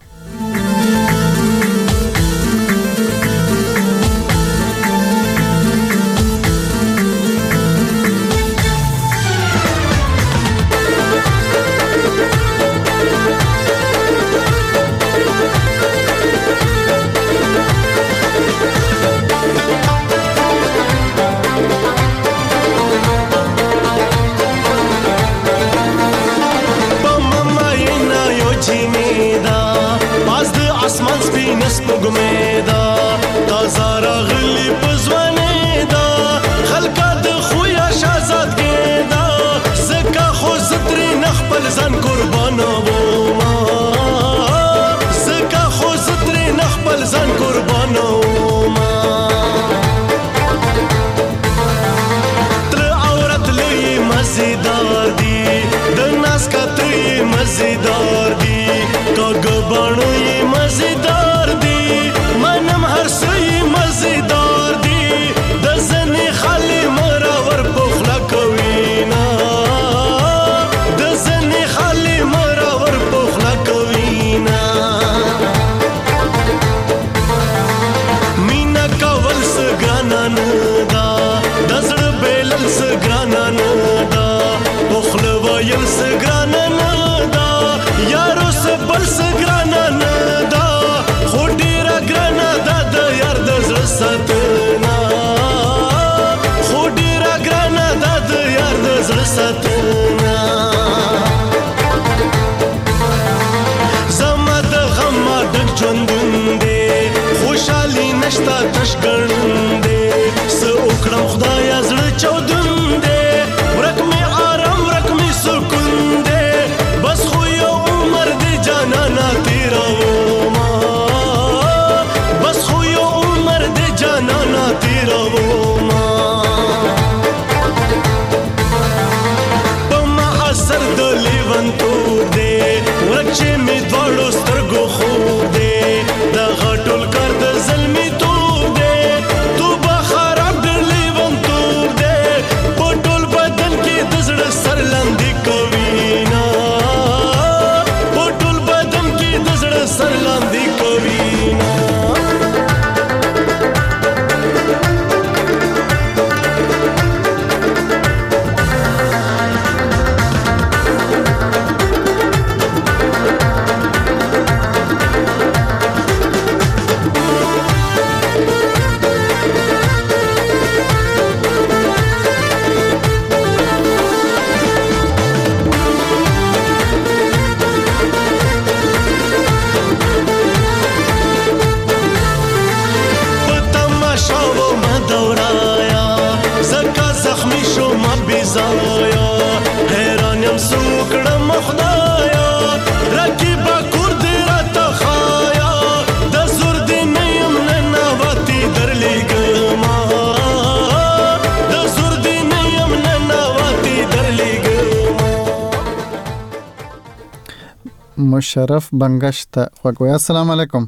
Speaker 1: مشرف بنگش ته خوږوي. السلام علیکم.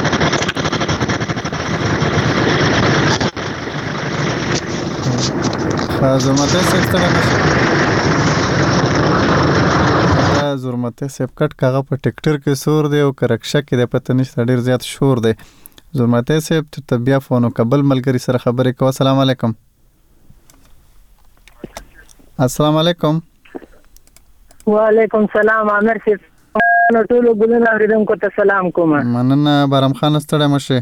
Speaker 1: زرمته سیکټر دا زرمته سیپکټ کاغه په ټیکټر کې سور دی او کرکشه کې د پته نشته ډیر زیات شور دی. زرمته سیپ ته بیا فون وکبل ملګری سره خبرې کوه. السلام علیکم. السلام علیکم.
Speaker 16: وعلیکم سلام. عامر سیپ نو ټول ګلونه اوریدونکو ته سلام کوم.
Speaker 1: مننه بارم خان ستړی مشه.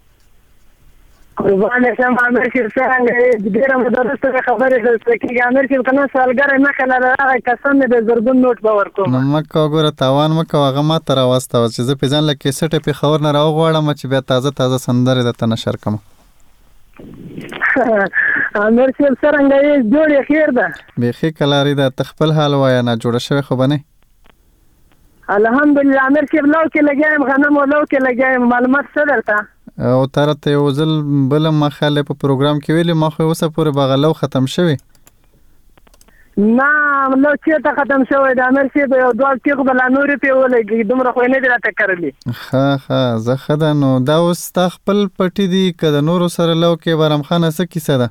Speaker 16: قربان شم عامر سیپ څنګه ډیره مدرسه خبرې درته کیږي. عامر سیپ کنه سوالګر نه کله راغی قسم دې زرګون نوٹ باور کوم.
Speaker 1: نو مکه وګوره تاوان مکه هغه ما تر واسطه چې زه پیژن لکه کیسټ په خبر نه راو غواړم چې بیا تازه تازه سندره د تنشر کوم.
Speaker 16: امیر صاحب څرنګه یې جوړې خیر ده
Speaker 1: بیخي کلاري ده ته خپل حال وایه نه جوړه شوې خو به نه
Speaker 16: الحمدلله امیر صاحب لو کې لګیا یم غنم و لو کې لګیا یم معلومات څه درته
Speaker 1: او تاره ته یو ځل بله ما خیال په پروګرام کې ویلې ما خو اوسه پورې به هغه لو ختم شوی
Speaker 16: نه لو چېرته ختم شوی د امیر صاحب یو دوه تیغ به لا نورې پې ولګي دومره خو یې نه دي راته کرلي
Speaker 1: ښه ښه زه ښه ده نو دا اوس ستا خپل پټي دي که د نورو سره لو کې بارم خانه څه کیسه ده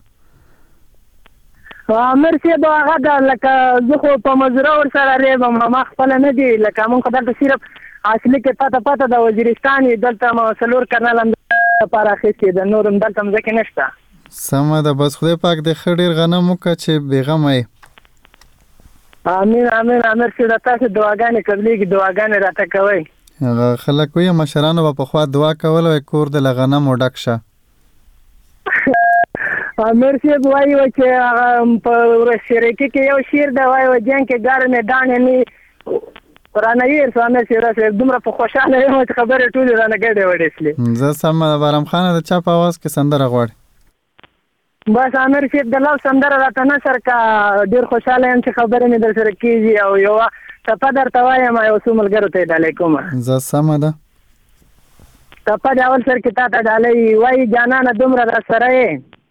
Speaker 16: امیر صاحب هغه ده لکه زه خو په مزره ورسره ریبم ما خپله نه دي لکه مونږ خو دلته صرف اصلي کې پته پته د وزیرستان یې دلته مو څلور کرنل هم لپاره اخیستې ده نور هم دلته مځکې نشته
Speaker 1: سمه ده بس خدای پاک دې ښه ډېر غنم وکړه چې بېغمه یې
Speaker 16: امین امین امیر صاحب د تاسو دعاګانې قبلېږي دعاګانې راته کوئ
Speaker 1: هغه خلک وایي مشرانو به پخوا دعا کوله وایي کور د له غنمو ډک شه
Speaker 16: امیر صاحب وایي چې هغه په شریکي کې یو شعر ده وایي جنګ کې ګار مې دانې نه قرآن یې سو امیر صاحب دومره په خوشاله یم چې خبرې ټولې رانه ګډې وډې شلې
Speaker 1: زه سمه ده بارم خانه د چا په اواز کې سندره غواړي
Speaker 16: بس امیر صاحب د لو سندره راته نثر کا ډېر خوشاله یم چې خبرې مې در سره کېږي او یوه ټپه درته وایم یو څو ملګرو ته یې ډالۍ کومه
Speaker 1: زه سمه ده
Speaker 16: ټپه د اول سر کې تا ته ډالۍ وایي جانانه دومره را سره یې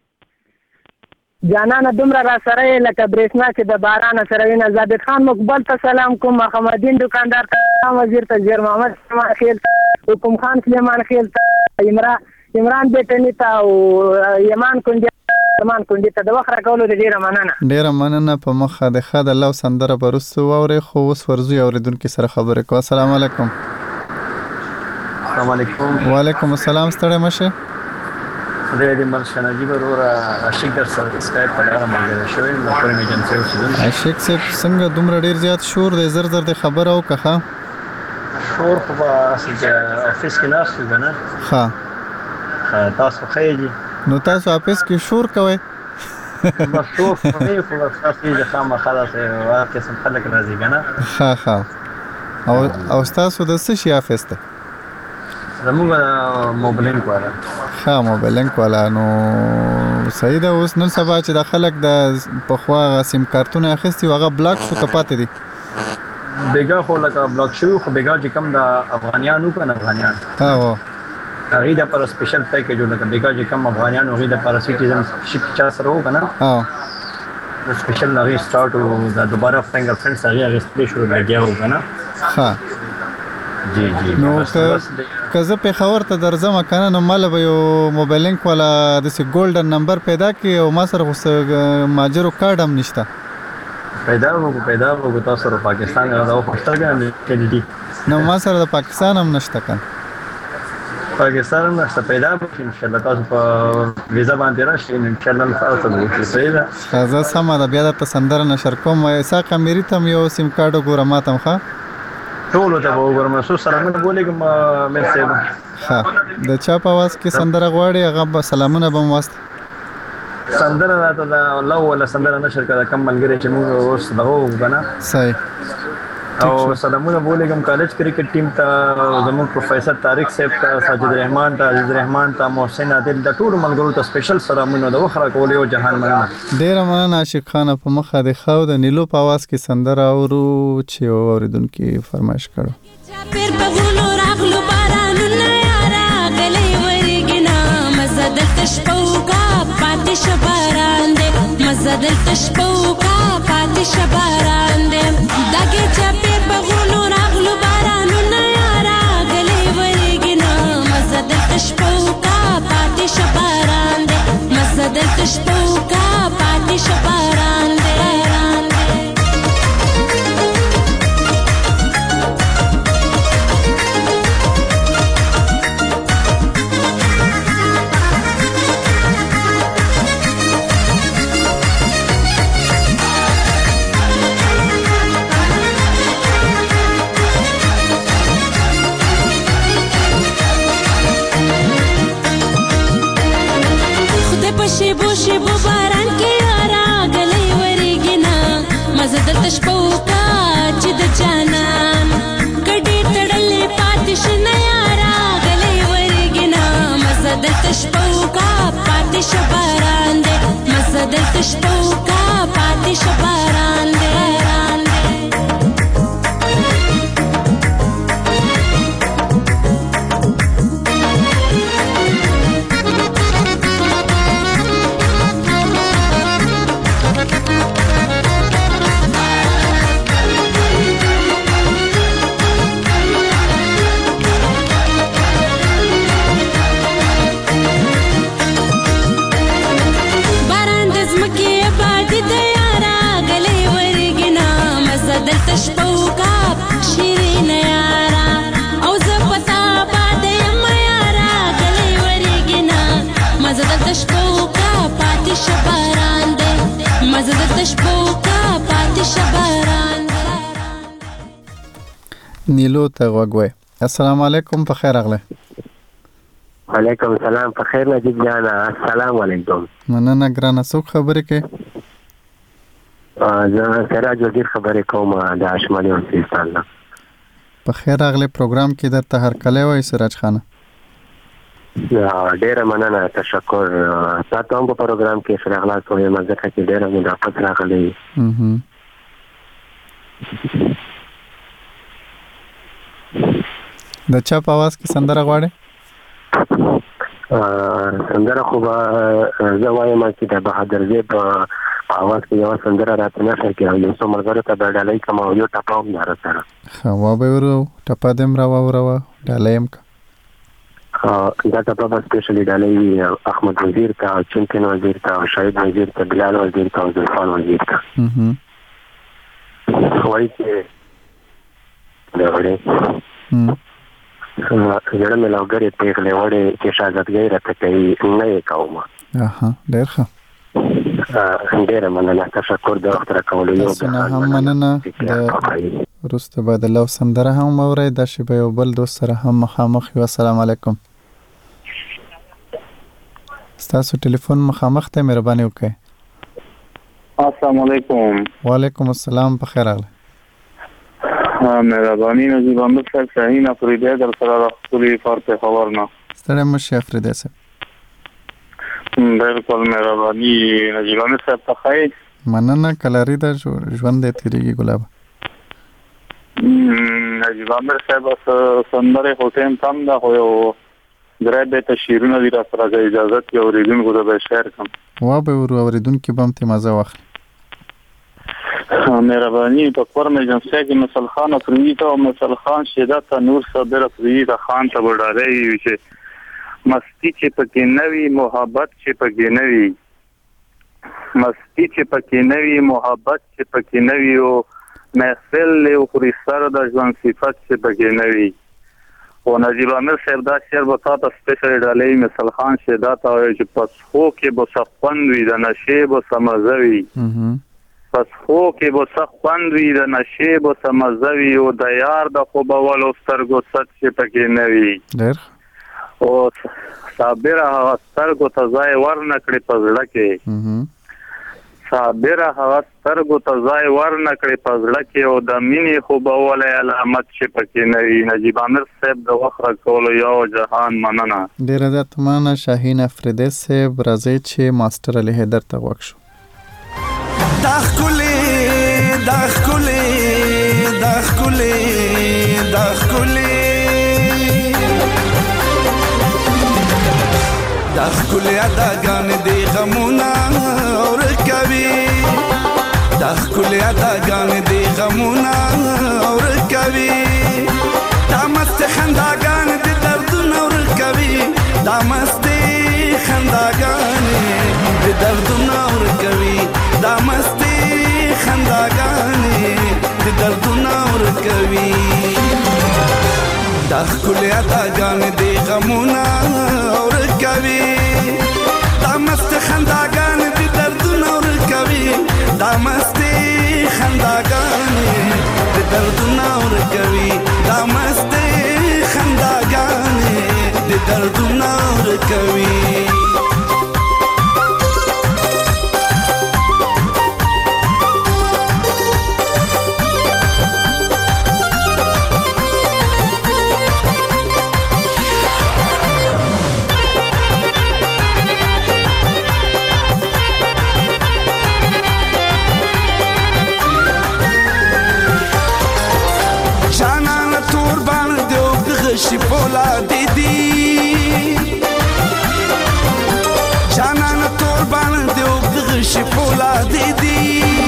Speaker 16: جانانه دومره را سره یې لکه برېښنا چې د بارانه سره وینه ثابت خان مقبل ته سلام کوم محمدین دکاندار ته وزیر ته زیر محمد سلیمان خیل ته حکم خان سلیمان خیل ته عمران بیټني ته او یمان کنډي یمان کنډي ته د وخت راکولو ډېره مننه
Speaker 1: ډېره مننه په مخه د ښه د لو سندره به وروسته واورئ خو اوس ورځو اورېدونکي سره خبرې کوو السلام علیکم
Speaker 17: السلام علیکم
Speaker 1: وعلیکم السلام ستړی مه شئ
Speaker 17: خدای دې مرشه نجیب وروره عاشق در سره سکایپ په لاره ملګری شوی یم د پرم ایجنسۍ اوسېدونکی
Speaker 1: عاشق صاحب څنګه دومره ډېر زیات شور دی زر زر دې خبره وکړه ښه
Speaker 17: شور خو به اصل کې افس کې ناست یو که نه
Speaker 1: ښه
Speaker 17: تاسو ښه یې جي
Speaker 1: نو تاسو افس کې شور کوئ
Speaker 17: بس شور خو نه یو خو بس تاسو یې د خامخا داسې هر قسم خلک راځي که نه
Speaker 1: ښه ښه او ستاسو د څه شي افس دی
Speaker 17: زموږ موبلینک والا
Speaker 1: ښه موبلینک والا نو صحیح ده اوس نن سبا چې د خلک د پخوا هغه سیم کارتونه اخیستي هغه بلاک شو که پاتې دي
Speaker 17: بیګا خو لکه بلاک شوي خو بیګا چې کوم د افغانیان وو که نه افغانیان
Speaker 1: هغه
Speaker 17: هغې دپاره سپیشل پیکیج و لکه بیګا چې کوم افغانیان هغې دپاره سیټیزنشپ چا سره وو که نه د سپیشل هغې سټارټ و د دوباره فنګر پرنټس هغې اخیستلی شو لګیا وو که نه
Speaker 1: ښه
Speaker 17: جی جی
Speaker 1: نو که زه پېښور ته درځم که نه نو ماله به یو موبایلینک والا داسې ګولډن نمبر پیدا کړي او ما سره خو څه ماجرو کارډ هم نشته
Speaker 17: پیدا وکړو پیدا وکړو تاسو سره پاکستان دا وپوښتل که دي
Speaker 1: نو ما سره د پاکستان هم نشته که
Speaker 17: پاکستان هم نشته پیدا وکړو انشاءالله تاسو په ویزا باندې راشئ انشاءالله تاسو به وکړو صحیح ده
Speaker 1: ښه زه سمه ده بیا درته سندره نشر کوم اسحاق امیري ته هم یو سیم کارډ وګوره ما ته هم ښه
Speaker 17: ټولو ته به وګورم څو سلامونه بولېږم میر صاحب
Speaker 1: ښه د چا په اواز کې سندره غواړې هغه به سلامونه به م واست
Speaker 17: سندره راته د لو ولا سندره نشر کړه کم ملګری چې موږ اوس دغه وکړو که نه
Speaker 1: صحیح
Speaker 17: او سلامونه بولېږم کالج کرکټ ټیم ته زموږ پروفیسر طارق صاحب ته ساجد رحمان ته عزیز رحمان ته محسن عادل د ټولو ملګرو ته سپیشل سلامونه د وخت راکولو یو جهان مننه
Speaker 1: ډېره مننه عاشق خانه په مخه د ښه د نیلو په اواز کې سندره اورو چې اورېدونکي فرمایش کړو
Speaker 18: مزه دلته شپه وکړه پاتې شه باران دی دګې چاپېر بغونو راغلو بارانونه راغلی ورېږي نه مزه دلته شپه وکړه پاتې شه باران دی مزه دلته شپه وکړه پاتې شه باران دی شیبو شیبو باران کې راغلی ورېږي نه مزه دلته شپه وکړه چې د جانان کډې تړلې پاتې شه نه راغلی ورېږي نه مزه دلته شپه وکړه پاتې شه باران دی
Speaker 1: نیلو ته غوږ. السلام علیکم، په خیر راغله.
Speaker 12: وعلیکم السلام، په خیر نجیب جان. السلام علیکم.
Speaker 1: مننه ګرانه، څوک خبرې کوي؟
Speaker 12: زه سراج وزیر خبرې کوم د شمالي وزیرستان نه.
Speaker 1: په خیر راغله. پروګرام کې درته هرکلی وای سراج خانه.
Speaker 12: ډیره مننه، تشکر. تاسو هم په پروګرام کې شراغلا کوئ، مزه کې ډیره مدافعت راغلي.
Speaker 1: د چا په आवाज کې سندره غواړي؟
Speaker 12: سندره خو به زه وایم چې د بهادر زی په आवाज کې یو سندره راته نه ښکاري او یو څو ملګرو ته به ډالۍ کوم او یو ټپه هم لاره سره.
Speaker 1: ښه، وابه ورو ټپه دې هم راواوروه، ډالۍ هم که.
Speaker 12: دا ټپه به سپیشلي ډالۍ احمد وزیر ته او چمکن وزیر ته او شاهد وزیر ته، بلال وزیر ته او زلفان وزیر ته. وایي چې د وړې زړه مې لوګرې پیغلې وړې چې شهزادګۍ راته کوي نه یې کومه.
Speaker 1: ډېر ښه،
Speaker 12: ډېره مننه، تشکر د وخت راکولو. یو
Speaker 1: تاسو نه هم مننه. د وروسته به د لو سندره هم واورئ. دا شی به یو بل دوست سره هم مخامخ یو. السلام علیکم. ستاسو ټلیفون مخامخ ته مهرباني وکړئ.
Speaker 19: السلام علیکم.
Speaker 1: وعلیکم السلام، په خیر راغلی.
Speaker 19: مهرباني نجیب احمد صاحب، شاهین افریدی در سره راخلی فارت خبر نه.
Speaker 1: ستړی مشي افریدی صاحب.
Speaker 19: بالکل مهرباني نجیب احمد صاحب، په خیر.
Speaker 1: مننه، کلاری دا ژوند دې تیریږي ګلاب.
Speaker 19: نجیب احمد صاحب سندره خو ټیم کم ده، خو یو درې به تشیرونه دي را سره اجازه کې اوریدونکو ته به شیر کوم.
Speaker 1: وا به ورو اوریدونکو به هم ته مزه واخلي.
Speaker 19: مهرباني په کور مې جنسه کې مسل خان افریدی ته او مسل خان شهادت نور صابر افریدی ته خان ته وړاندې وي چې مستی چې پکې نوي، محبت چې پکې نوي، مستی چې پکې نوي، محبت چې پکې نوي، او محفل له خوري سره د ژوند صفات چې پکې نوي. او نجیب احمد صاحب دا شعر به تاسو سپیشل ډالۍ مسل خان شهادت او چې پس خو کې به سخوند وي د نشې به سمزوي، پس خو کې به سخوند وي د نشې به سمزوي، او د یار د خوب ولو سترګو ست چې پکې نوي.
Speaker 1: ډېر
Speaker 19: او صابر هغه سترګو ته ځای ورنه کړي په زړه کې، صابر هغه سترګو ته ځای ورنه کړي په زړه کې، او د مینې خوبولی علامت چې پکې نه وي. نجیب احمد صاحب د وخت راکولو یو جهان مننه.
Speaker 1: ډېره زیات مننه شاهین افریدی صاحب. راځئ چې ماسټر علي حیدر ته غوږ شو.
Speaker 8: دا ښکلې دا ښکلې دا ښکلې دا ښکلې دا ښکلې اداګانې دې غمونه ورکوي، دا ښکلې اداګانې دې غمونه ورکوي، دا مستې خنداګانې دې دردونه ورکوي، دا مستې خنداګانې دې دردونه ورکوي، دا مستې خنداګانې دې دردونه ورکوي، دا ښکلې اداګانې دې غمونه ورکوي، دا مستې خنداګانې دې دردونه ورکوي، دا مستې خنداګانې دې دردونه ورکوي، دا مستې خنداګانې دې دردونه ورکوي. شي پولا دیدی جانان تور باندې او دغه شي پولا دیدی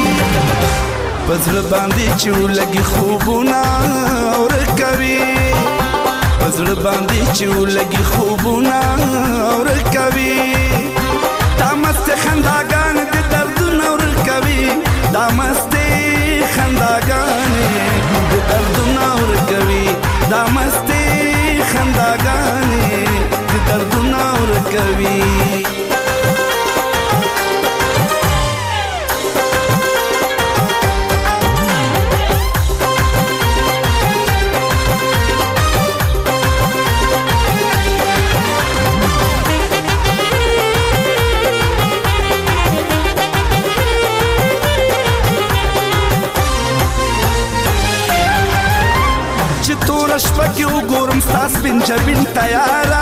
Speaker 8: پزړه باندې چې لګي خوبونه ورکوي، پزړه باندې چې لګي خوبونه ورکوي، دا مست خنداګان دې دردونه ورکوي، دا مست خنداګان دې دردونه ورکوي، دا مست خنداګانې د دردونه ورکوي.
Speaker 20: سپین جبین تیارا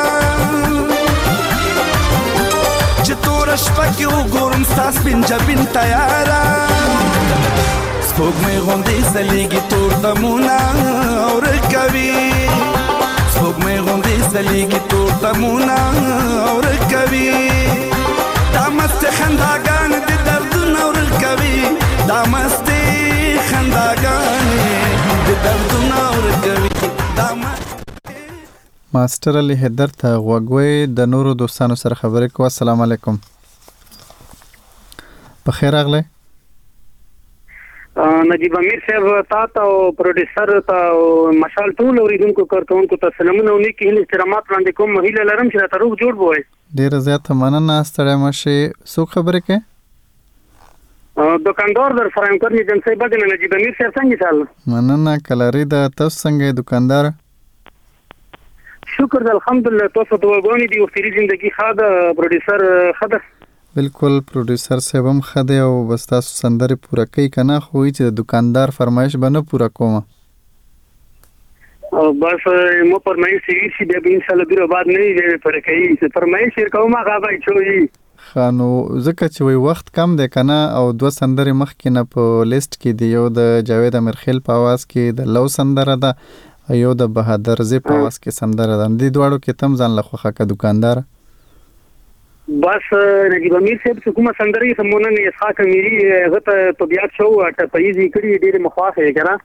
Speaker 20: چې تور شپه کې وګورم ستا سپین جبین تیارا سپوږمۍ غوندې ځلېږي تور دمونه ورکوي سپوږمۍ غوندې ځلېږي تور دمونه ورکوي دا مستې خنداګانې د دردونه ورکوي دا مستې خنداګانې د دردونه ورکوي دا
Speaker 1: ماسټر علي حیدر ته غوږ وئ د نورو دوستانو سره خبرې کوو. السلام علیکم. بخیر راغلی.
Speaker 7: نجیب امیر صاحب تا ته او پروډوسر ته او مشال ټول اوریدونکو کارکونکو ته سلامونه او نیک هیلې استرامات وړاندې کوم. هیله لرم چې راته روغ جوړ بوئ.
Speaker 1: ډېره زیاته مننه. ستړی مه شئ. څوک خبرې کوي؟
Speaker 7: دکاندار در سره یم کرني جنسي بدل نجیب امیر صاحب څنګه حال؟
Speaker 1: مننه. کلاري ده. تاسو څنګه یې دکاندار؟
Speaker 7: شکر ده الحمدلله. تاسو دعاګانې دي او خیري زندگی ښه ده. پروډوسر ښه ده؟
Speaker 1: بالکل پروډوسر صاحب هم ښه دی او بس تاسو سندرې پوره کوئ که نه خو وایي چې د دکاندار فرمایش به نه پوره کوم.
Speaker 7: بس مو فرمایش یې شي بیا به انشاءالله بیرو بعد نه وي پوره کوي. فرمایش یې کوم هغه به یې چوي. ښه
Speaker 1: نو ځکه چې وایي وخت کم دی که نه او دوه سندرې مخکې نه په لیست کې دي. یو د جاوید امیرخیل په اواز کې د لو سندره ده، یو د بهادر زی په اواز کې سندره ده. دې دواړو کې تم ځان له خوښه که دکاندار؟
Speaker 7: بس نجیب امیر صاحب چې کومه سندره یې سمونه نه اسحاق امیري هغه ته طبیعت شو ټپیزې کړي ډېرې مخواخه یې که نه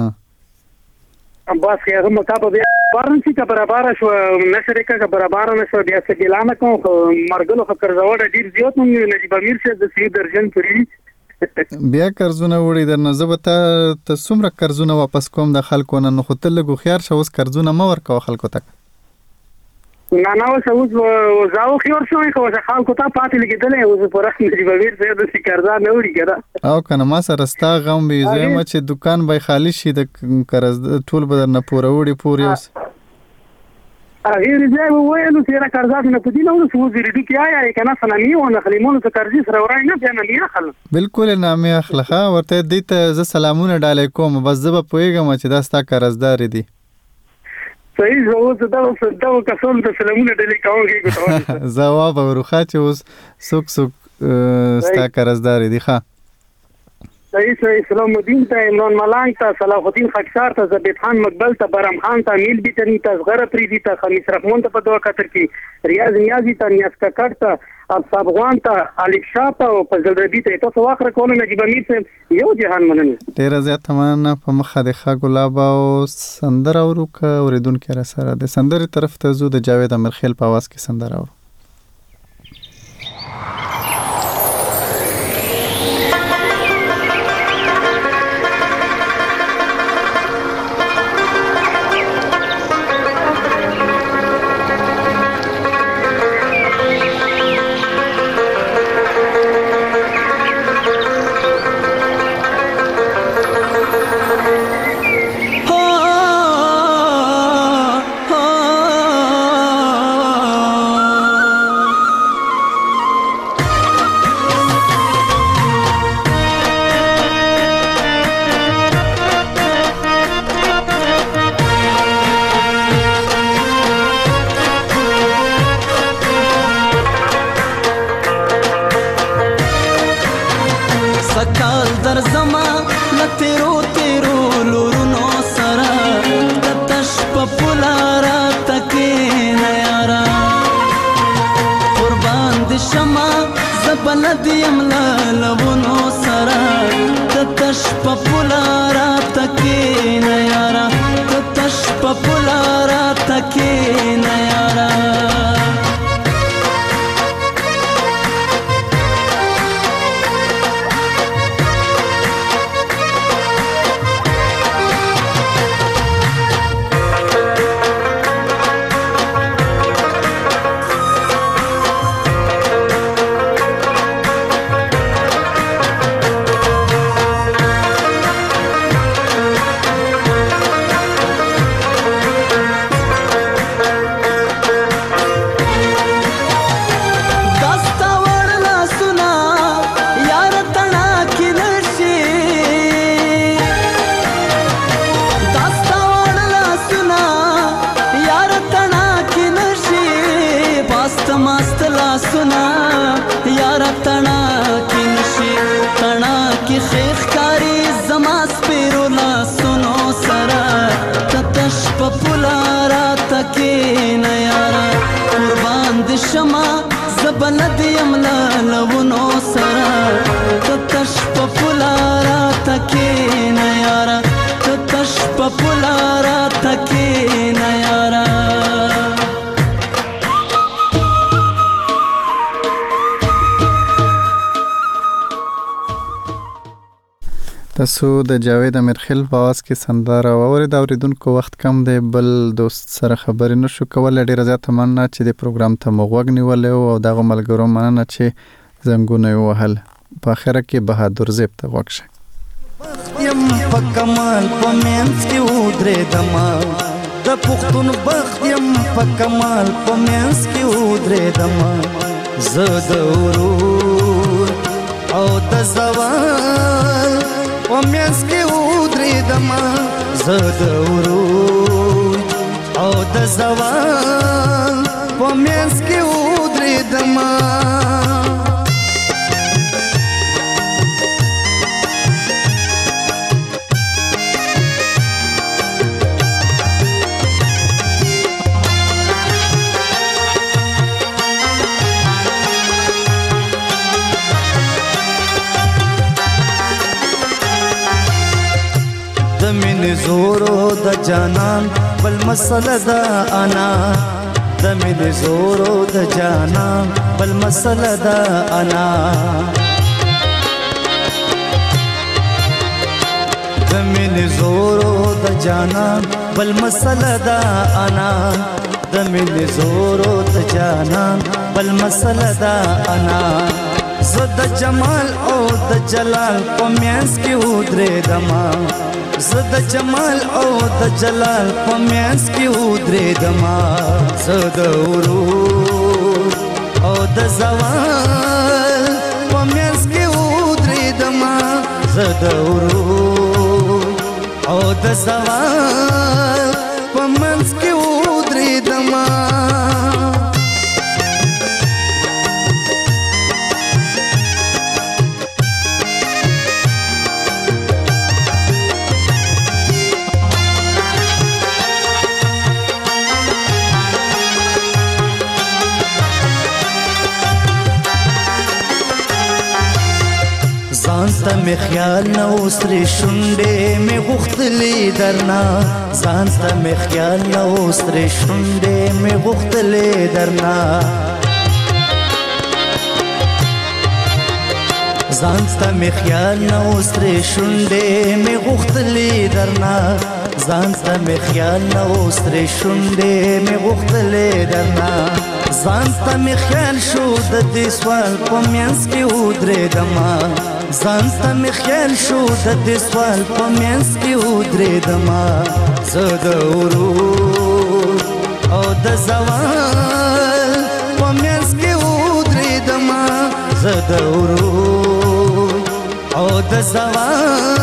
Speaker 7: بس هغه مطابق بیا بارن چې که برابره شوه نشر یې که که برابره نه شوه بیا څه ګیلانه کوم خو مرګلو خو قرضوړه ډېر زیات نوم نجیب امیر صاحب د سید درجن پورې
Speaker 1: بیا قرضونه وړي درنه. زه به ته ته څومره قرضونه واپس کوم د خلکو نه؟ نو خو ته لږ هوښیار شه. اوس قرضونه مه ورکوه خلکو ته.
Speaker 7: نه نه اوس اوس زه هوښیار شوی خو اوس خلکو ته پاتې لګېدلی. اوس پوره نجیب امیر صاحب داسې قرضه نه وړي که نه
Speaker 1: او که نه ما سره ستا غم وي. زه یم چې دوکان به خالي شي د قرض ټول به درنه پوره وړي پور یو
Speaker 7: هغې رضا وویلو چې یاره قرضات نه په دي نه اوس اوس ریډو کې آیا یې که نه صنامي ونخلي مونو ته قرضې سره ورای نه بیا نامې اخل
Speaker 1: بالکل یې نامې اخله. ښه ورته دې ته زه سلامونه ډالۍ کوم. بس زه به پوهېږم چې دا ستا قرضدارې دي.
Speaker 7: صحیح. زه اوس دغه دغه کسانو ته سلامونه ډالۍ کوم کېږو ته
Speaker 1: ځواب اورو ښه چې اوس څوک څوک ستا قرضدارې دي. ښه
Speaker 7: صحیح صحیح. سلام الدین ته، عمران ملنګ ته، صلاح الدین خاکسار ته، زبید خان مقبل ته، برم خان ته، میل بیتنی ته، صغره پریدي ته، خمیس رحمان ته په دعا کتر کې، ریاض نیازي ته، نیاز ککړ ته، افصاب غوان ته، الف شاه ته او فضل ربی ته. تاسو واخره کولو نجیب امیر صاحب یو جهان مننه.
Speaker 1: ډېره زیاته مننه. په مخه د ښه ګلاب او سندره اورو که اورېدونکي را سره د سندرې طرف ته ځو. د جاوید امیرخیل په اواز کې سندره اورو.
Speaker 13: زماست لاسونه یاره تڼا کې نشي تڼا کې خیخ کاری زما سپیرو لاسونو سره تتش په پوله راته کښېنه یاره قربان دې شمه زه بلد یم له لونو سره تتش په پوله راته کښېنه یاره تتش په پوله راته کښېنه یاره
Speaker 1: تاسو د جاوید امیرخیل په आवाज کې سندره واورید. اوریدونکو وخت کم دی، بل دوست سره خبرې نشو کولی. ډېره زیاته مننه چې د پروګرام ته مو غوږ نیولی و او دغه ملګرو مننه چې زنګونه یې ووهل. په اخره کې بهادر زیب ته غوږ شئ.
Speaker 8: یم په کمال په منځ کې ودرېدمه د پښتون بخت یم په کمال په منځ کې ودرېدمه زه د ورور او د زوال په منځ کې ودرېدمه زه د ورور او د زوال په منځ کې ودرېدمه د مینې زورو د جانان بل مسله ده انا د مینې زورو د جانان بل مسله ده انا د مینې زورو د جانان بل مسله ده انا د مینې زورو د جانان بل مسله ده انا زه د جمال او د جلال په منځ کې ودرېدمه زه د جمال او د جلال په منځ کې ودرېدمه زه د ورور او د زوال په منځ کې ودرېدمه زه د ورور او د زوال په منځ کې ودرېدمه ځانته مې خیال نه اوس ترې شونډې مې غوښتلې درنه ځانته مې خیال نه اوس ترې شونډې مې غوښتلې درنه ځانته مې خیال نه اوس ترې شونډې مې غوښتلې درنه ځانته مې خیال نه اوس ترې شونډې مې غوښتلې درنه ځانته مې خیال شو د دې سوال په منځ کې ودرېدمه ځانته مې خیال شو د دې سوال په منځ کې ودرېدمه زه د ورور او د زوال په منځ کې ودرېدمه زه د ورور او د زوال